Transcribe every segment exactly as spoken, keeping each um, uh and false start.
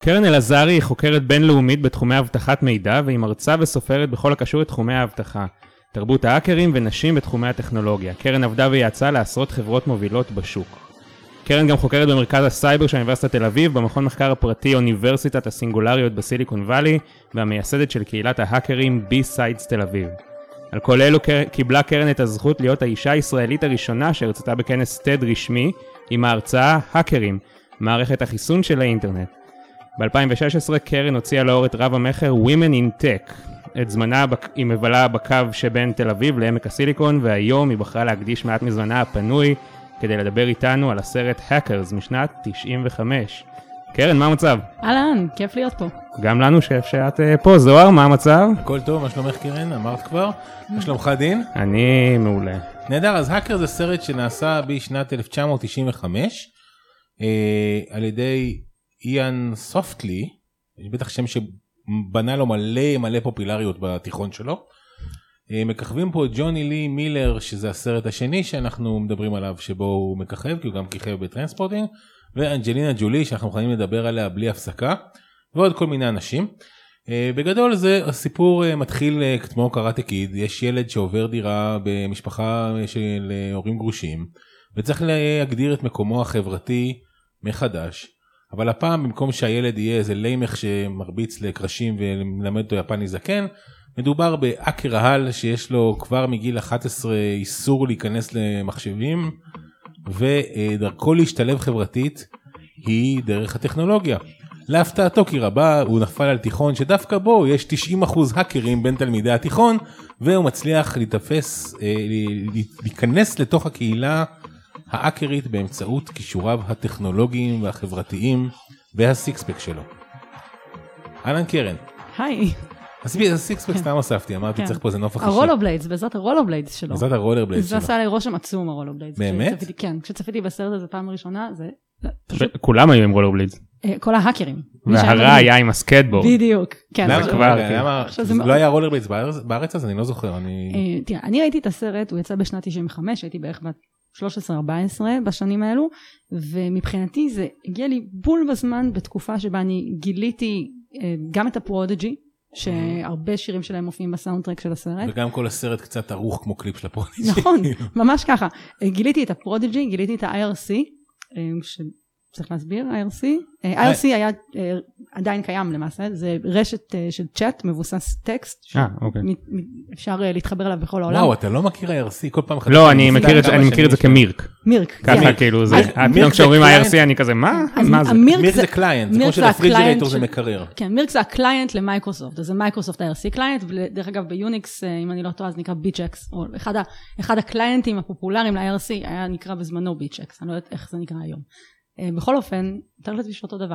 קרן אלעזרי היא חוקרת בינלאומית בתחומי אבטחת מידע, והיא מרצה וסופרת בכל הקשור לתחומי האבטחה, תרבות ההאקרים ונשים בתחומי הטכנולוגיה. קרן עבדה ויעצה לעשרות חברות מובילות בשוק. קרן גם חוקרת במרכז הסייבר של אוניברסיטת תל אביב, במכון מחקר הפרטי אוניברסיטת הסינגולריות בסיליקון ואלי, והמייסדת של קהילת ההאקרים B-Sides תל אביב. על כל אלו קיבלה קרן את הזכות להיות האישה הישראלית הראשונה שהרצתה בכנס טד רשמי עם ההרצאה האקרים, מערכת החיסון של האינטרנט. ב-אלפיים ושש עשרה קרן הוציאה לאור את רב המחר Women in Tech. את זמנה היא מבלה בקו שבין תל אביב לעמק הסיליקון, והיום היא בחרה להקדיש מעט מזמנה הפנוי כדי לדבר איתנו על הסרט Hackers משנת תשעים וחמש. קרן, מה המצב? אהלן, כיף להיות פה. גם לנו שף שאת פה. זוהר, מה המצב? הכל טוב, מה שלומך קרן? אמרת כבר? מה שלומך דין? אני מעולה. נהדר, אז Hackers זה סרט שנעשה בשנת אלף תשע מאות תשעים וחמש אה, על ידי איאן סופטלי, בטח שם שבנה לו מלא מלא פופולריות בתיכון שלו. מככבים פה את ג'וני לי מילר, שזה הסרט השני שאנחנו מדברים עליו, שבו הוא מככב, כי הוא גם כיכב בטרנספורטינג, ואנג'לינה ג'ולי, שאנחנו יכולים לדבר עליה בלי הפסקה, ועוד כל מיני אנשים. בגדול זה הסיפור מתחיל כמו קראטה קיד, יש ילד שעובר דירה במשפחה של הורים גרושים, וצריך להגדיר את מקומו החברתי מחדש. אבל הפעם במקום שהילד יהיה איזה לימך שמרביץ לקרשים ולמד אותו יפני זקן, מדובר באקר ההל שיש לו כבר מגיל אחת עשרה איסור להיכנס למחשבים, ודרכו להשתלב חברתית היא דרך הטכנולוגיה. להפתעתו כי רבה הוא נפל על תיכון שדווקא בו יש תשעים אחוז האקרים בין תלמידי התיכון, והוא מצליח להתאפס, להיכנס לתוך הקהילה האקרית באמצעות כישוריו הטכנולוגיים והחברתיים והסיקספק שלו. אהלן קרן. היי. הסיקספק סתם הוספתי, אמרתי צריך פה איזה נוף החשי. הרולובליידס, בעזרת הרולובליידס שלו. בעזרת הרולובליידס שלו. זה עשה לי רושם עצום הרולובליידס. באמת? כן, כשצפיתי בסרט הזה פעם ראשונה, זה... כולם היו עם רולובליידס. כל ההאקרים. והרע היה עם הסקטבורד. בדיוק. לא היה רולובליידס בארץ אז אני לא זוכר. תראה, אני ראיתי את הסרט, הוא יצא בשנת תשעים וחמש, הייתי בערך בת שלוש עשרה ארבע עשרה בשנים האלו, ומבחינתי זה הגיע לי בול בזמן בתקופה שבה אני גיליתי גם את הפרודג'י, שהרבה שירים שלהם מופיעים בסאונדטרק של הסרט. וגם כל הסרט קצת ערוך כמו קליפ של הפרודג'י. נכון, ממש ככה. גיליתי את הפרודג'י, גיליתי את ה-איי אר סי, שצריך להסביר, איי אר סי. איי אר סי היה עדיין קיים למעשה, זה רשת של צ'אט מבוסס טקסט, שאפשר להתחבר אליו בכל העולם. וואו, אתה לא מכיר איי אר סי כל פעם? לא, אני מכיר את זה כמירק. מירק. ככה כאילו, כשאומרים איי אר סי אני כזה, מה? מירק זה קליינט, זה כמו שלפריג'רייטור זה מקרר. כן, מירק זה הקליינט למייקרוסופט, אז זה מייקרוסופט איי אר סי קליינט, ודרך אגב ביוניקס, אם אני לא טועה, זה נקרא ביצ'קס, או אחד הקליינטים הפופולריים ל-איי אר סי היה נקרא בזמנו ביצ'קס, אני לא יודעת איך זה נקרא היום. בכל אופן, תאר לת בשביל אותו דבר.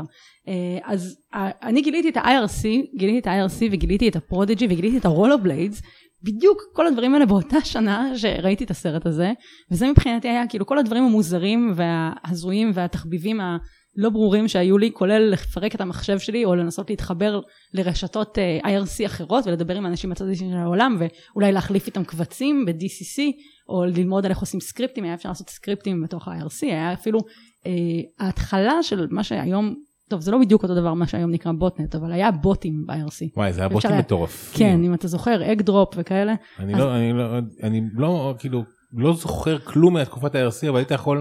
אז אני גיליתי את ה-איי אר סי, גיליתי את ה-איי אר סי וגיליתי את הפרודג'י וגיליתי את הרולובליידס, בדיוק כל הדברים האלה באותה שנה שראיתי את הסרט הזה, וזה מבחינתי היה כאילו כל הדברים המוזרים וההזויים והתחביבים הלא ברורים שהיו לי, כולל לפרק את המחשב שלי או לנסות להתחבר לרשתות איי אר סי אחרות ולדבר עם אנשים בצד השני של העולם, ואולי להחליף איתם קבצים ב-די סי סי, או ללמוד על איך עושים סקריפטים, היה אפשר לעשות סקריפטים בתוך ה-איי אר סי, היה אפילו ההתחלה של מה שהיום, טוב זה לא בדיוק אותו דבר מה שהיום נקרא בוטנט, אבל היה בוטים ב-איי אר סי. וואי, זה היה בוטים מטורף. כן, אם אתה זוכר, אג דרופ וכאלה. אני לא, אני לא, אני לא, כאילו, לא זוכר כלום מהתקופת ה-איי אר סי, אבל היית יכול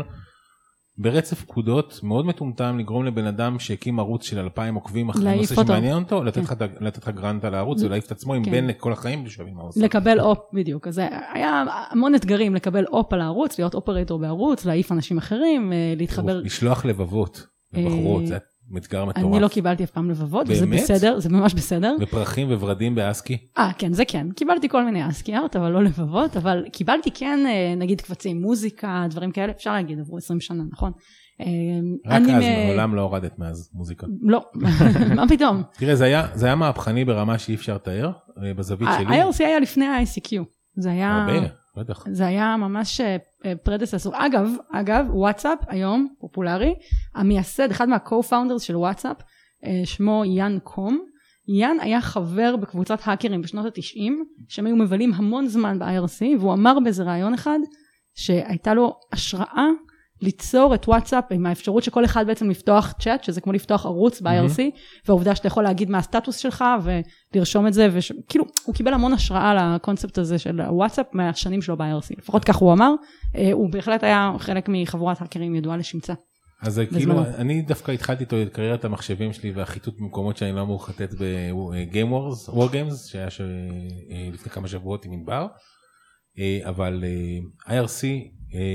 ברצף פקודות מאוד מטומטם לגרום לבן אדם שהקים ערוץ של אלפיים עוקבים אחרי נושא שמעניין אותו, לתת לך גרנט על הערוץ ולהעיף את עצמו עם בן לכל החיים לשווים הערוץ. לקבל אופ, בדיוק. אז היה המון אתגרים לקבל אופ על הערוץ, להיות אופרטור בערוץ, להעיף אנשים אחרים, להתחבר. לשלוח לבבות לבחורות, זה אתגר מטורף. אני לא קיבלתי אף פעם לבבות, וזה בסדר, זה ממש בסדר. ופרחים וורדים באסקי? אה, כן, זה כן. קיבלתי כל מיני אסקי ארט, אבל לא לבבות, אבל קיבלתי כן, נגיד קבצי מוזיקה, דברים כאלה, אפשר להגיד, עברו עשרים שנה, נכון? רק אז, מעולם לא הורדת מאז מוזיקה. לא, מה פתאום? תראה, זה היה מהפכני ברמה שאי אפשר לתאר, בזווית שלי. ה-איי אר סי היה לפני ה-איי סי קיו. זה היה... הרבה, בטח. זה היה ממש פרדססור. אגב, אגב, וואטסאפ היום, פופולרי, המייסד, אחד מה-co-founders של וואטסאפ, שמו יאן קום. יאן היה חבר בקבוצת האקרים בשנות ה-תשעים, שהם היו מבלים המון זמן ב-איי אר סי, והוא אמר באיזה רעיון אחד, שהייתה לו השראה ליצור את וואטסאפ עם האפשרות שכל אחד בעצם לפתוח צ'אט, שזה כמו לפתוח ערוץ ב-איי אר סי, והעובדה שאתה יכול להגיד מה הסטטוס שלך, ולרשום את זה, וכאילו, הוא קיבל המון השראה לקונספט הזה של וואטסאפ, מהשנים שלו ב-איי אר סי. לפחות כך הוא אמר, הוא בהחלט היה חלק מחבורת האקרים ידועה לשמצה. אז כאילו, אני דווקא התחלתי איתו את קריירת המחשבים שלי, והחיתות במקומות שאני לא אמור לחטט ב-Game Wars, War Games, שהיה לפני כמה שבועות עם ענבר, אבל איי אר סי,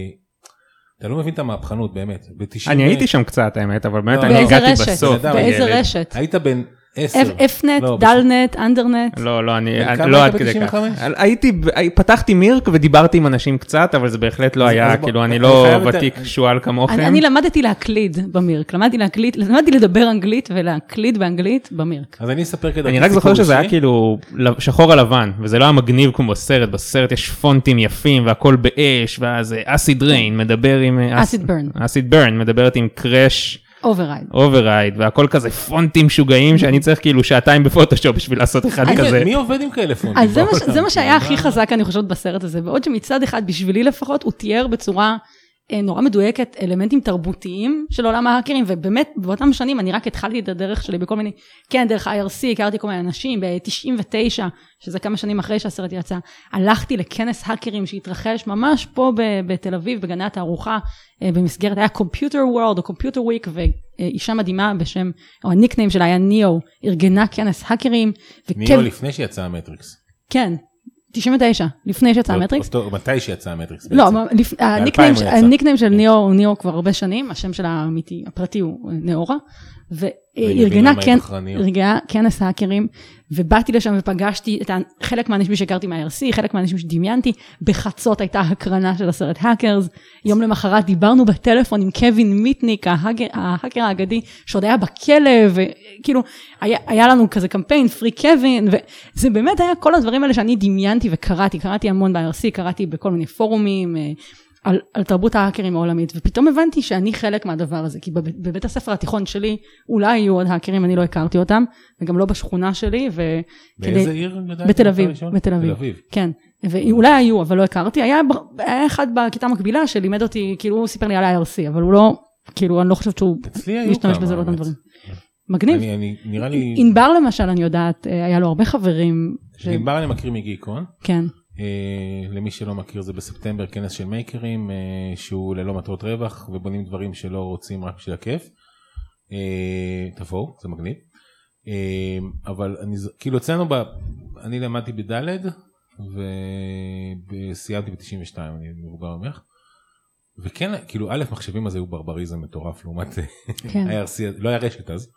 אתה לא מבין את המהפכנות, באמת. אני הייתי שם קצת, האמת, אבל באמת אני הגעתי בסוף. באיזה רשת? היית בן עשר. אפנט, דלנט, אנדרנט. לא, לא, אני לא עד כדי כך. הייתי, פתחתי מירק ודיברתי עם אנשים קצת, אבל זה בהחלט לא היה, כאילו, אני לא ותיק שואל כמוכם. אני למדתי להקליד במירק, למדתי להקליד, למדתי לדבר אנגלית ולהקליד באנגלית במירק. אז אני אספר כדרכי. אני רק זוכר שזה היה כאילו שחור על לבן, וזה לא היה מגניב כמו בסרט, בסרט יש פונטים יפים והכל באש, ואז אסיד ריין מדבר עם... אסיד ברן. אסיד ברן מדברת עם קרש. אוברייד. אוברייד, והכל כזה פונטים משוגעים, שאני צריך כאילו שעתיים בפוטושופ בשביל לעשות אחד כזה. מי עובד עם כאלה פונטים? אז זה מה שהיה הכי חזק, אני חושבת, בסרט הזה, ועוד שמצד אחד, בשבילי לפחות, הוא תיאר בצורה נורא מדויקת, אלמנטים תרבותיים של עולם ההאקרים, ובאמת, באותם שנים, אני רק התחלתי את הדרך שלי בכל מיני, כן, דרך ה-איי אר סי, הכרתי כל מיני אנשים, ב-תשעים ותשע, שזה כמה שנים אחרי שהסרט יצא, הלכתי לכנס האקרים שהתרחש ממש פה בתל אביב, בגני התערוכה, במסגרת, היה Computer World או Computer Week, ואישה מדהימה בשם, או הניקניים שלה היה ניאו, ארגנה כנס האקרים. ניאו לפני שיצא המטריקס. כן. תשעים ותשע, לפני שיצא המטריקס. מתי שיצא המטריקס בעצם? לא, הניקניים של ניאו הוא ניאו כבר הרבה שנים, השם שלה האמיתי, הפרטי הוא נאורה, וארגנה כנס האקרים, ובאתי לשם ופגשתי את חלק מהאנשים שהכרתי מה-איי אר סי, חלק מהאנשים שדמיינתי, בחצות הייתה הקרנה של הסרט האקרס, יום למחרת דיברנו בטלפון עם קווין מיטניק, ההאקר האגדי, שעוד היה בכלא, וכאילו, היה, היה לנו כזה קמפיין, פרי קווין, וזה באמת היה כל הדברים האלה שאני דמיינתי וקראתי, קראתי המון ב-איי אר סי, קראתי בכל מיני פורומים, על, על תרבות ההאקרים העולמית, ופתאום הבנתי שאני חלק מהדבר הזה, כי בבית, בבית הספר התיכון שלי, אולי יהיו עוד האקרים, אני לא הכרתי אותם, וגם לא בשכונה שלי, ו... באיזה כדי... עיר? בתל אביב, בתל אביב, כן, ואולי היו, אבל לא הכרתי, היה, היה אחד בכיתה מקבילה שלימד אותי, כאילו הוא סיפר לי על ה-איי אר סי, אבל הוא לא, כאילו אני לא חושבת שהוא משתמש בזה לאותם דברים. מגניב. אני, אני, נראה לי... ענבר למשל, אני יודעת, היה לו הרבה חברים. ש... ענבר אני מכיר מגיקון. כן. Uh, למי שלא מכיר זה בספטמבר כנס של מייקרים uh, שהוא ללא מטרות רווח ובונים דברים שלא רוצים רק בשביל הכיף. uh, תבואו, זה מגניב. uh, אבל אני, כאילו אצלנו ב, אני למדתי בדלת וסיימתי ב-תשעים ושתיים, אני מבוגר ממך, וכן כאילו א' מחשבים הזה היו ברבריזם מטורף לעומת כן. איי אר סי, לא היה רשת אז,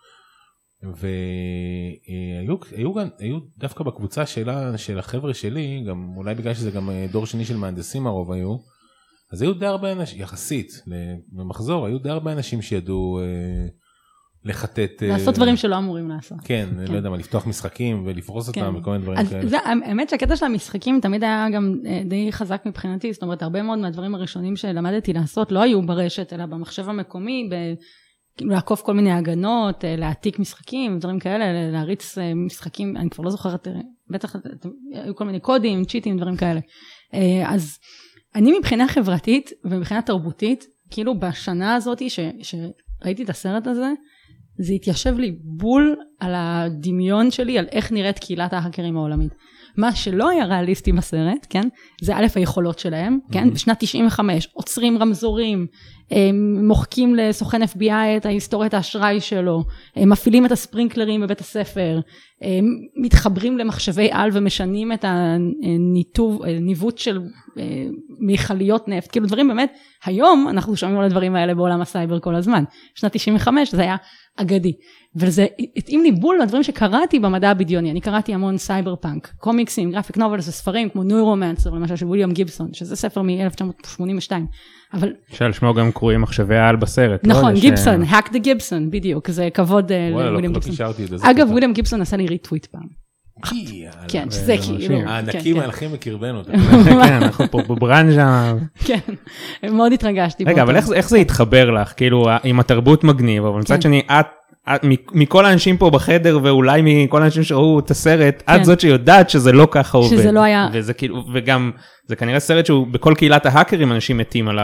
והיו היו גם היו דווקא בקבוצה שלה של החבר'ה שלי, גם אולי בגלל שזה גם דור שני של מהנדסים הרוב היו, אז היו די הרבה אנשים יחסית למחזור, היו די הרבה אנשים שידעו לחטט, לעשות דברים שלא אמורים לעשות. כן, לא יודע מה, לפתוח משחקים ולפרוס אותם וכל מיני דברים כאלה. האמת שהקטע של המשחקים תמיד היה גם די חזק מבחינתי, זאת אומרת הרבה מאוד מהדברים הראשונים שלמדתי לעשות לא היו ברשת אלא במחשב המקומי, לעקוף כל מיני הגנות, להעתיק משחקים, דברים כאלה, להריץ משחקים, אני כבר לא זוכרת, בטח היו כל מיני קודים, צ'יטים, דברים כאלה. אז אני מבחינה חברתית ומבחינה תרבותית, כאילו בשנה הזאת ש, שראיתי את הסרט הזה, זה התיישב לי בול על הדמיון שלי, על איך נראית קהילת ההאקרים העולמית. מה שלא היה ריאליסטי בסרט, כן? זה א' היכולות שלהם, כן? בשנת תשעים וחמש, עוצרים רמזורים, מוחקים לסוכן אף בי איי את ההיסטוריית האשראי שלו, מפעילים את הספרינקלרים בבית הספר, מתחברים למחשבי על ומשנים את הניווט של מיכליות נפט, כאילו דברים באמת, היום אנחנו שומעים על הדברים האלה בעולם הסייבר כל הזמן. בשנת תשעים וחמש זה היה אגדי, וזה התאים לי בול לדברים שקראתי במדע הבדיוני, אני קראתי המון סייבר פאנק, קומיקסים, גרפיק נובלס וספרים כמו נוירומנסר, למשל של וויליאם גיבסון, שזה ספר מ-אלף תשע מאות שמונים ושתיים, אבל... שעל שמו גם קרויים מחשבי העל בסרט. נכון, גיבסון, hack the גיבסון, בדיוק, זה כבוד לוויליאם גיבסון. אגב, וויליאם גיבסון עשה לי ריטוויט פעם. כן, שזה כאילו. הענקים הלכים וקרבנו. כן, אנחנו פה בברנז'ה. כן, מאוד התרגשתי. רגע, אבל איך זה התחבר לך? כאילו, עם התרבות מגניב, אבל מצד שני, את, מכל האנשים פה בחדר, ואולי מכל האנשים שראו את הסרט, את זאת שיודעת שזה לא ככה עובד. שזה לא היה. וזה כאילו, וגם, זה כנראה סרט שהוא בכל קהילת ההאקרים אנשים מתים עליו.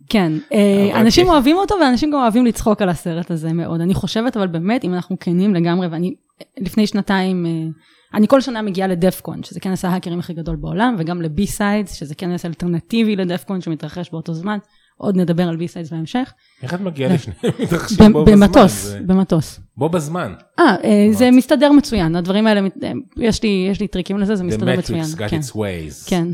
כן, אנשים אוהבים אותו, ואנשים גם אוהבים לצחוק על הסרט הזה מאוד. אני חושבת, אבל באמת, אם אנחנו כנים לגמרי, ואני לפני שנתיים, אני כל שנה מגיעה לדפקון, שזה כנס ההאקרים הכי גדול בעולם, וגם לבי-סיידס, שזה כנס אלטרנטיבי לדפקון, שמתרחש באותו זמן. עוד נדבר על בי-סיידס בהמשך. איך את מגיעה לשניהם? מתרחשים בו בזמן. במטוס, במטוס. בו בזמן. אה, זה מסתדר מצוין. הדברים האלה, יש לי, יש לי טריקים לזה, זה מסתדר מצוין. The Matrix got its ways. כן.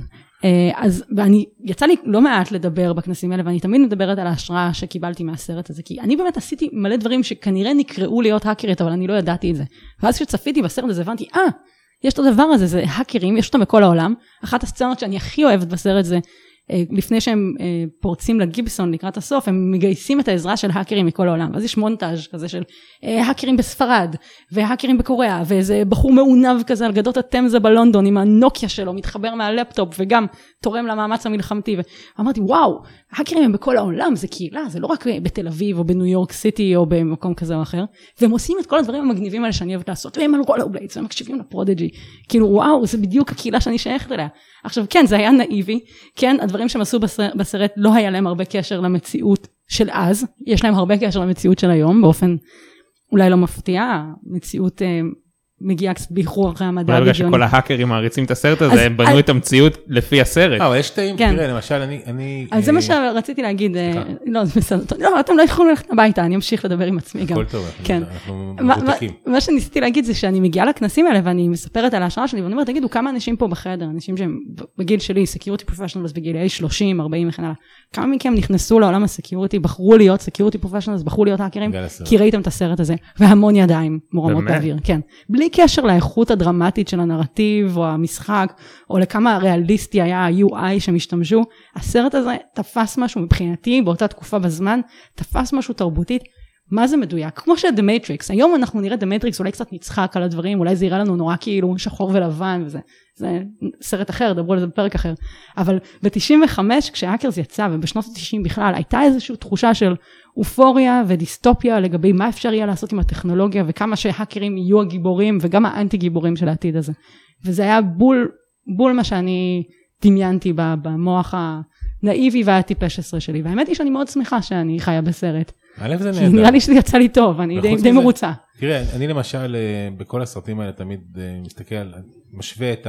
אז, ואני, יצא לי לא מעט לדבר בכנסים האלה, ואני תמיד מדברת על ההשראה שקיבלתי מהסרט הזה, כי אני באמת עשיתי מלא דברים שכנראה נקראו להיות האקרית, אבל אני לא ידעתי את זה. ואז כשצפיתי בסרט הזה, הבנתי, אה, יש את הדבר הזה, זה האקרים, יש אותם בכל העולם. אחת הסצנות שאני הכי אוהבת בסרט זה, לפני שהם פורצים לגיבסון לקראת הסוף, הם מגייסים את העזרה של האקרים מכל העולם. אז יש מונטאז' כזה של האקרים בספרד, והאקרים בקוריאה, ואיזה בחור מעונב כזה על גדות התמזה בלונדון, עם הנוקיה שלו, מתחבר מהלפטופ, וגם תורם למאמץ המלחמתי. ואמרתי, וואו, האקרים הם בכל העולם, זה קהילה, זה לא רק בתל אביב, או בניו יורק סיטי, או במקום כזה או אחר. והם עושים את כל הדברים המגניבים האלה שאני אוהבת לעשות, והם על רולרבליידס, והם מקשיבים לפרודג'י. כאילו, וואו, זה בדיוק הקהילה שאני שייכת אליה. עכשיו, כן, זה היה נאיבי, כן, הדברים שהם עשו בסרט, בסרט לא היה להם הרבה קשר למציאות של אז, יש להם הרבה קשר למציאות של היום, באופן אולי לא מפתיע, המציאות אה, מגיעה קצת באיחור אחרי המדע בגלל בדיוני. שכל ההאקרים מעריצים את הסרט הזה, הם בנו את המציאות לפי הסרט. אבל יש תאים, תראה, למשל, אני... אז זה מה שרציתי להגיד, לא, זה בסדר, לא, אתם לא יכולים ללכת הביתה, אני אמשיך לדבר עם עצמי גם. הכל טוב, אנחנו מבוטקים. מה שניסיתי להגיד זה שאני מגיעה לכנסים האלה, ואני מספרת על ההשראה שלי, ואני אומרת, תגידו, כמה אנשים פה בחדר, אנשים שהם בגיל שלי, סקיוריטי פרופשיונלס בגילי שלושים, ארבעים וכן הלאה, כמה מכם נכנסו לעולם הסקיוריטי, בחרו להיות סקיוריטי פרופשיונלס, בחרו להיות האקרים, כי ראיתם את הסרט הזה, והמון ידיים מורמות באוויר, כן. בלי קשר לאיכות הדרמטית של הנרטיב או המשחק, או לכמה ריאליסטי היה ה-יו איי שמשתמשו, הסרט הזה תפס משהו מבחינתי, באותה תקופה בזמן, תפס משהו תרבותית, מה זה מדויק? כמו ש-The Matrix, היום אנחנו נראה The Matrix, אולי קצת נצחק על הדברים, אולי זה יראה לנו נורא כאילו שחור ולבן, וזה זה סרט אחר, דברו על זה בפרק אחר, אבל ב-תשעים וחמש, כשהאקרס יצא, ובשנות ה-תשעים בכלל, הייתה איזושהי תחושה של אופוריה ודיסטופיה, לגבי מה אפשר יהיה לעשות עם הטכנולוגיה, וכמה שהאקרים יהיו הגיבורים, וגם האנטי גיבורים של העתיד הזה. וזה היה בול, בול מה שאני דמיינתי במוח הנאיבי והטיפש עשרה שלי, והאמת היא שאני מאוד שמחה שאני חיה בסרט. זה נהדר. נראה לי שזה יצא לי טוב, אני די מרוצה. תראה, אני למשל, בכל הסרטים האלה תמיד מסתכל, משווה את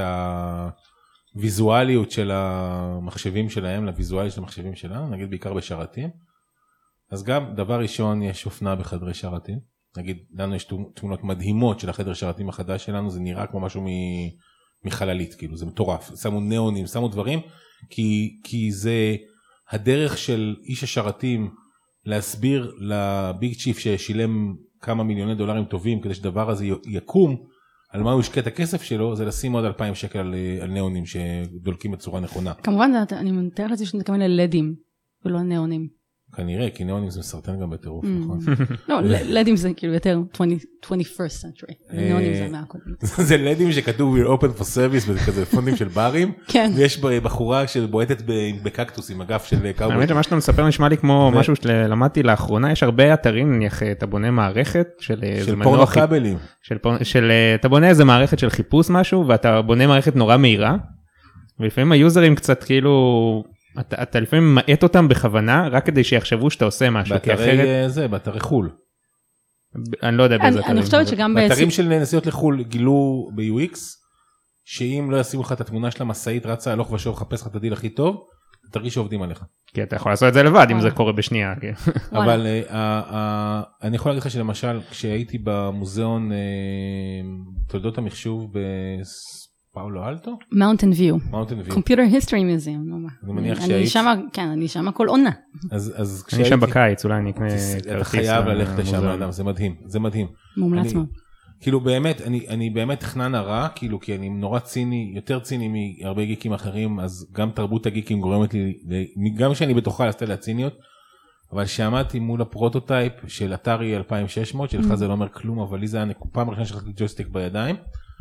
הוויזואליות של המחשבים שלהם לוויזואליות של המחשבים שלנו, נגיד בעיקר בשרתים. אז גם דבר ראשון, יש אופנה בחדרי שרתים. נגיד, לנו יש תמונות מדהימות של החדר שרתים החדש שלנו, זה נראה כמו משהו מחללית, כאילו, זה מטורף. שמו ניאונים, שמו דברים, כי, כי זה הדרך של איש השרתים להסביר לביג צ'יף ששילם כמה מיליוני דולרים טובים כדי שדבר הזה יקום, על מה הוא ישקע את הכסף שלו, זה לשים עוד אלפיים שקל על, על ניאונים שדולקים בצורה נכונה. כמובן, אני מתאר לזה שאתה מתכוון ללדים, ולא ניאונים. כנראה, כי ניאונים זה מסרטן גם בטירוף, נכון? לא, לדים זה כאילו יותר twenty-first century, ניאונים זה מהקודמת. זה לדים שכתוב we're open for service, וזה כזה פונדים של ברים, ויש בחורה שבועטת בקקטוס עם אגף של קאובוי. האמת שמה שאתה מספר נשמע לי כמו משהו שלמדתי לאחרונה, יש הרבה אתרים, נניח, אתה בונה מערכת של... של פורנו כבלים. אתה בונה איזה מערכת של חיפוש משהו, ואתה בונה מערכת נורא מהירה, ולפעמים היוזרים קצת כאילו... אתה, אתה לפעמים מעט אותם בכוונה, רק כדי שיחשבו שאתה עושה משהו. באתרי זה, באתרי חול. אני לא יודע באיזה אתרים. אני חושבת שגם... באתרים של נסיעות לחול גילו ב-יו אקס, שאם לא ישימו לך את התמונה של המסעית, רצה הלוך ושוב, חפש לך את הדיל הכי טוב, תרגיש שעובדים עליך. כי אתה יכול לעשות את זה לבד, אם זה קורה בשנייה. אבל אני יכול להגיד לך שלמשל, כשהייתי במוזיאון תולדות המחשוב פאולו אלטו? Mountain View. Mountain View. Computer History Museum. אני מניח שהיית... כן, אני שם כל עונה. אז אני שם בקיץ, אולי אני אקנה כרטיס. אתה חייב ללכת לשם, אדם, זה מדהים, זה מדהים. מומלץ מאוד. כאילו באמת, אני באמת תכנן הרע, כאילו כי אני נורא ציני, יותר ציני מהרבה גיקים אחרים, אז גם תרבות הגיקים גורמת לי, גם כשאני בתוכה לעשתה להציניות, אבל שעמדתי מול הפרוטוטייפ של אתרי אלפיים ושש מאות, שלך זה לא אומר כלום, אבל לי זה היה פעם ראשונה שלחתי ג'ויסטיק בידיים,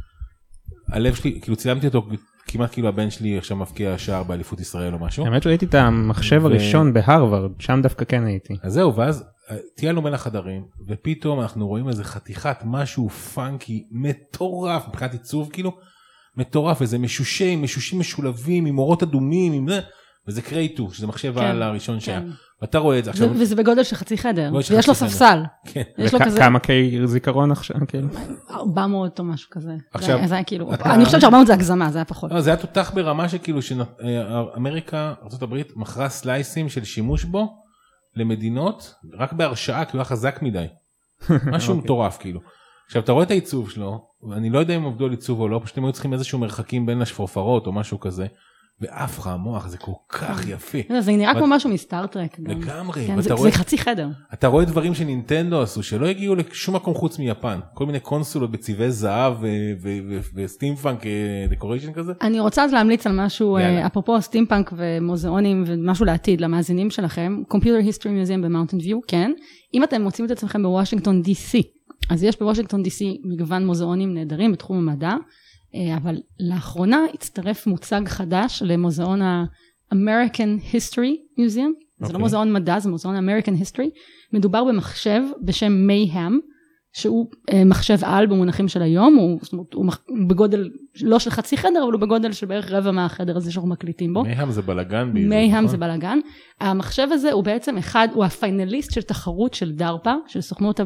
הלב שלי, כאילו צילמתי אותו, כמעט כאילו הבן שלי עכשיו מפקיע שער באליפות ישראל או משהו. האמת שראיתי את המחשב הראשון בהרווארד, שם דווקא כן הייתי. אז זהו, ואז טיילנו בין החדרים, ופתאום אנחנו רואים איזה חתיכת משהו פאנקי, מטורף, מבחינת עיצוב כאילו, מטורף, איזה משושים, משושים משולבים, עם אורות אדומים, עם זה, וזה קריי טו, שזה מחשב העל הראשון שהיה. כן. ואתה רואה את זה עכשיו. וזה בגודל של חצי חדר, גודל של ויש לו חצי חדר. ספסל. כן. יש לו כזה וכמה קי זיכרון עכשיו? כאילו? ארבע מאות או משהו כזה. עכשיו, זה היה כאילו, אני חושבת ש-ארבע מאות זה הגזמה, זה היה פחות. לא, זה היה תותח ברמה שכאילו שאמריקה, ארצות הברית, מכרה סלייסים של שימוש בו למדינות, רק בהרשאה, כי הוא היה חזק מדי. משהו מטורף כאילו. עכשיו אתה רואה את העיצוב שלו, ואני לא יודע אם עובדו על עיצוב או לא, פשוט הם היו צריכים איזשהו מרחקים בין השפורפרות או משהו כזה, ואף לך המוח, זה כל כך יפה. זה נראה כמו משהו מסטארטרק. לגמרי. זה חצי חדר. אתה רואה דברים שנינטנדו עשו, שלא הגיעו לשום מקום חוץ מיפן. כל מיני קונסולות בצבעי זהב וסטימפאנק דקוריישן כזה. אני רוצה אז להמליץ על משהו, אפרופו סטימפאנק ומוזיאונים ומשהו לעתיד, למאזינים שלכם, Computer History Museum במאונטן ויו, כן. אם אתם מוצאים את עצמכם בוושינגטון די סי, אז יש בוושינגטון די סי מגוון מוזיאונים נהדרים בתחום המדע, אבל לאחרונה הצטרף מוצג חדש למוזיאון ה-American History Museum, זה לא מוזיאון מדע, זה מוזיאון American History, מדובר במחשב בשם מייהם, שהוא מחשב על במונחים של היום, הוא, הוא בגודל לא של חצי חדר, אבל הוא בגודל של בערך רבע מהחדר הזה שאנחנו מקליטים בו. מייהם זה בלגן. מייהם זה בלגן. המחשב הזה הוא בעצם אחד, הוא הפיינליסט של תחרות של דארפה, של סוכנות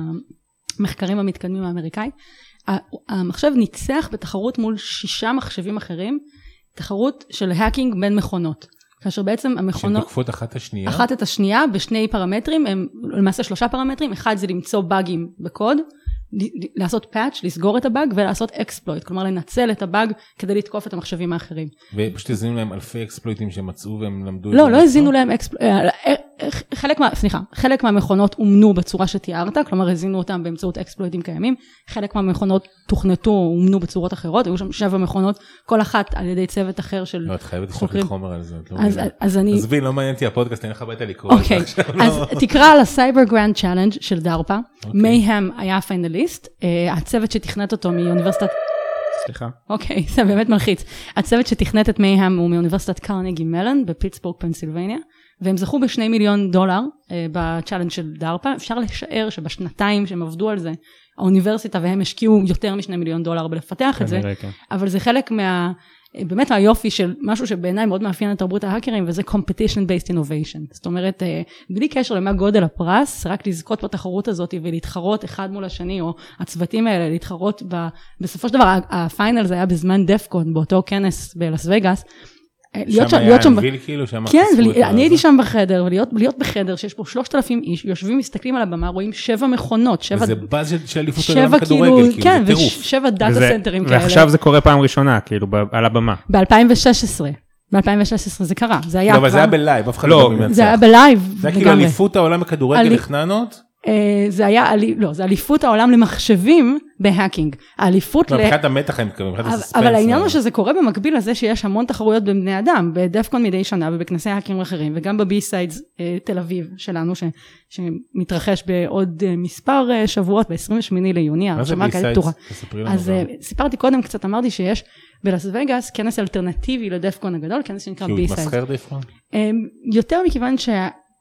המחקרים המתקדמים האמריקאי, המחשב ניצח בתחרות מול שישה מחשבים אחרים, תחרות של האקינג בין מכונות. כאשר בעצם המכונות... שתוקפות אחת השנייה? אחת את השנייה בשני פרמטרים, הם למעשה שלושה פרמטרים, אחד זה למצוא באגים בקוד, לעשות פאץ', לסגור את הבאג ולעשות אקספלויט, כלומר לנצל את הבאג כדי לתקוף את המחשבים האחרים. ופשוט הזינו להם אלפי אקספלויטים שהם מצאו והם למדו... לא, לא הזינו להם אקספלויט, חלק מה, סליחה, חלק מהמכונות אומנו בצורה שתיארת, כלומר הזינו אותם באמצעות אקספלויטים קיימים, חלק מהמכונות תוכנתו, אומנו בצורות אחרות, היו שם שבע מכונות, כל אחת על ידי צוות אחר של חוקרים. לא, את חייבת לשלוח לי חומר על זה. אז אני... עזבי, לא מעניין אותי הפודקאסט, אני לך הביתה לקרוא. אוקיי, אז תקרא על הסייבר גרנד צ'אלנג' של דארפה, מייהם היה הפיינליסט, הצוות שתכנת אותו מאוניברסיטת... סליחה. אוקיי, זה באמת מלחיץ. הצוות שתכנת את מייהם הוא מאוניברסיטת קרנגי מלון, בפיטסבורג, פנסילבניה, והם זכו בשני מיליון דולר בצ'אלנג' של דארפה. אפשר לשער שבשנתיים שהם עבדו על זה, האוניברסיטה והם השקיעו יותר משני מיליון דולר בלפתח את זה, אבל זה חלק מה... באמת היופי של משהו שבעיניי מאוד מאפיין את תרבות ההאקרים, וזה competition based innovation. זאת אומרת, בלי קשר למה גודל הפרס, רק לזכות בתחרות הזאת ולהתחרות אחד מול השני, או הצוותים האלה להתחרות, ב... בסופו של דבר, הפיינל זה היה בזמן דפקון, באותו כנס בלאס וגאס, שם היה אנביל כאילו, שם כן, אני הייתי שם בחדר, ולהיות בחדר שיש פה שלושת אלפים איש, יושבים, מסתכלים על הבמה, רואים שבע מכונות, שבע... וזה באז של אליפות העולם בכדורגל, כאילו, כן, זה טירוף. ושבע דאטה סנטרים כאלה. ועכשיו זה קורה פעם ראשונה, כאילו, על הבמה. ב-אלפיים ושש עשרה. ב-אלפיים ושש עשרה זה קרה, זה היה... לא, אבל זה היה בלייב, אף אחד לא מנצח. זה היה בלייב. זה היה כאילו אליפות העולם בכדורגל לחננות. זה היה, לא, זה אליפות העולם למחשבים בהאקינג. האליפות ל... מבחינת המתח, מבחינת הסספנס. אבל העניין הוא שזה קורה במקביל לזה שיש המון תחרויות בין בני אדם, בדפקון מדי שנה ובכנסי האקרים אחרים, וגם בבי-סיידס תל אביב שלנו, שמתרחש בעוד מספר שבועות, ב-עשרים ושמונה ליוני. מה זה בי-סיידס? אז סיפרתי קודם קצת, אמרתי שיש בלאס וגאס כנס אלטרנטיבי לדפקון הגדול, כנס שנקרא בי-סיידס. כי הוא התמסחר דפקון? יותר מכיוון ש...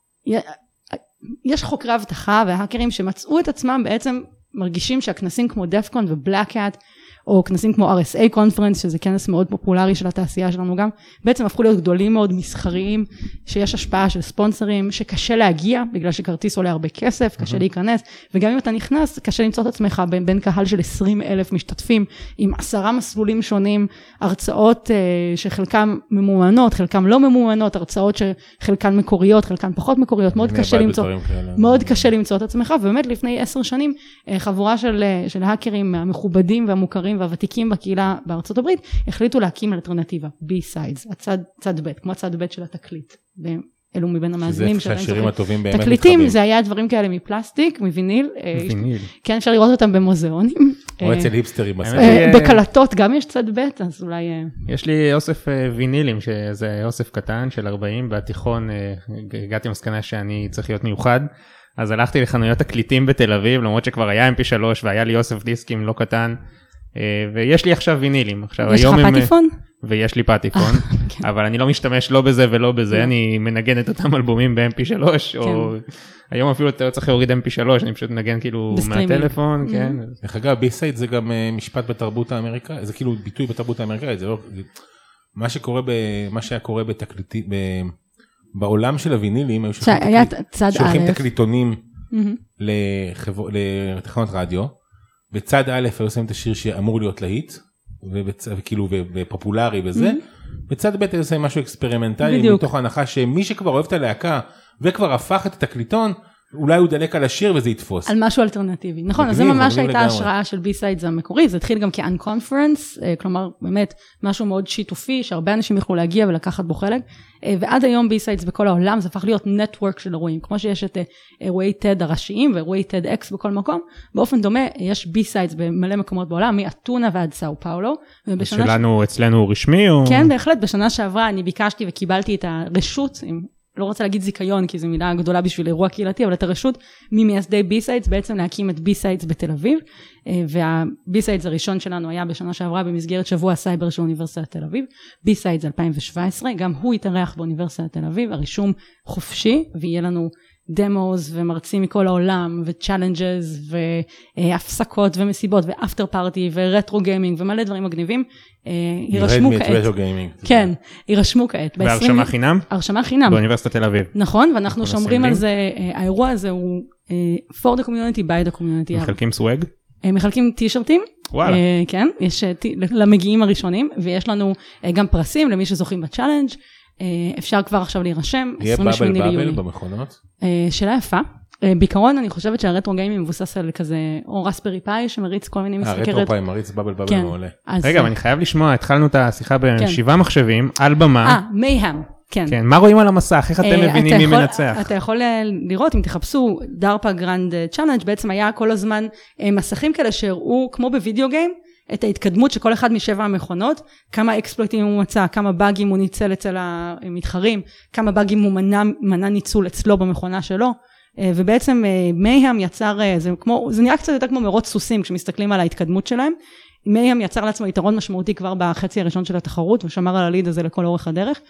יש חוקרי אבטחה וההאקרים שמצאו את עצמם בעצם מרגישים שהכנסים כמו דפקון ובלאק האט, או כנסים כמו אר אס איי קונפרנס, שזה כנס מאוד פופולרי של התעשייה שלנו גם, בעצם הפכו להיות גדולים מאוד, מסחריים, שיש השפעה של ספונסרים, שקשה להגיע, בגלל שכרטיס עולה הרבה כסף, קשה להיכנס, וגם אם אתה נכנס, קשה למצוא את עצמך בין, בין קהל של עשרים אלף משתתפים, עם עשרה מסלולים שונים, הרצאות uh, שחלקם ממומנות, חלקם לא ממומנות, הרצאות שחלקן מקוריות, חלקן פחות מקוריות, מאוד קשה למצוא, מאוד קשה למצוא את עצמך, ובאמת לפני עשר שנים, חבורה של, של האקרים המכובדים והמוכרים והוותיקים בקהילה בארצות הברית, החליטו להקים אלטרנטיבה, B-Sides, הצד, צד ב', כמו הצד ב' של התקליט, אלו מבין המאזינים שזה השירים הטובים באמת תקליטים, זה היה דברים כאלה מפלסטיק, מוויניל, כן, אפשר לראות אותם במוזיאונים. או אצל היפסטרים. בקלטות גם יש צד ב', אז אולי... יש לי אוסף וינילים, שזה אוסף קטן של ארבעים, בתיכון הגעתי למסקנה שאני צריך להיות מיוחד, אז הלכתי לחנויות תקליטים בתל אביב, למרות שכבר היה אם פי שלוש, והיה לי אוסף דיסקים לא קטן, ויש לי עכשיו וינילים. יש לך פטיפון? ויש לי פטיפון, אבל אני לא משתמש לא בזה ולא בזה, אני מנגן את אותם אלבומים ב-אם פי שלוש, או היום אפילו אתה צריך להוריד אם פי שלוש, אני פשוט מנגן כאילו מהטלפון, כן. דרך אגב, בי-סייד זה גם משפט בתרבות האמריקאית, זה כאילו ביטוי בתרבות האמריקאית, זה לא... מה שקורה, מה שהיה קורה בתקליטי, בעולם של הווינילים, היו שולחים תקליטונים לתחנות רדיו, בצד א' היו שמים את השיר שאמור להיות להיט, וכאילו ופופולרי וזה, בצד ב' היו שמים משהו אקספרימנטלי, מתוך ההנחה שמי שכבר אוהב את הלהקה, וכבר הפך את התקליטון, אולי הוא דלק על השיר וזה יתפוס. על משהו אלטרנטיבי. נכון, אז זה ממש הייתה השראה של בי-סיידס המקורי, זה התחיל גם כאן-קונפרנס, כלומר באמת משהו מאוד שיתופי, שהרבה אנשים יכולו להגיע ולקחת בו חלק, ועד היום בי-סיידס בכל העולם, זה הפך להיות נטוורק של אירועים, כמו שיש את אירועי טד הראשיים, ואירועי טד אקס בכל מקום, באופן דומה, יש בי-סיידס במלא מקומות בעולם, מאתונה ועד סאו פאולו. שלנו, אצלנו רשמי? כן, בהחלט, בשנה שעברה אני ביקשתי וקיבלתי את הרשות, לא רוצה להגיד זיכיון, כי זו מילה גדולה בשביל אירוע קהילתי, אבל את הרשות ממייסדי בי-סיידס, בעצם להקים את בי-סיידס בתל אביב, וה-בי-סיידס הראשון שלנו היה בשנה שעברה במסגרת שבוע הסייבר של אוניברסיטת תל אביב, בי-סיידס אלפיים שבע עשרה, גם הוא התארח באוניברסיטת תל אביב, הרישום חופשי, ויהיה לנו דמוס ומרצים מכל העולם, וצ'אלנג'ז, והפסקות ומסיבות, ואפטר פארטי, ורטרו גיימינג, ומלא דברים מגניבים, יירשמו כעת. כן, יירשמו כעת. והרשמה חינם? הרשמה חינם. באוניברסיטת תל אביב. נכון, ואנחנו שומרים על זה, האירוע הזה הוא for the community, by the community. מחלקים סווג? מחלקים טישרטים. וואלה. כן, יש למגיעים הראשונים, ויש לנו גם פרסים למי שזוכים בצ'אלנג'. אפשר כבר עכשיו להירשם. יהיה באבל באבל במכונות? שאלה יפה. בעיקרון אני חושבת שהרטרו גיימינג מבוסס על כזה, או רספרי פאי שמריץ כל מיני משחקי רטרו. הרטרו פאי מריץ באבל באבל מעולה. רגע, אבל אני חייב לשמוע, התחלנו את השיחה בשבעה מחשבים, על במה. אה, מייהם, כן. כן, מה רואים על המסך? איך אתם מבינים מי מנצח? אתה יכול לראות, אם תחפשו דארפה גרנד צ'אלנג', בעצם היה כל הזמן מסכים כאלה שהראו, כמו בווידאו גיים, את ההתקדמות שכל אחד משבע המכונות, כמה אקספלויטים הוא מצא, כמה באגים הוא ניצל אצל המתחרים, כמה באגים הוא מנע, מנע ניצול אצלו במכונה שלו, ובעצם מייהם יצר, זה, כמו, זה נראה קצת יותר כמו מרוץ סוסים, כשמסתכלים על ההתקדמות שלהם, מייהם יצר לעצמו יתרון משמעותי כבר בחצי הראשון של התחרות, ושמר על הליד הזה לכל אורך הדרך,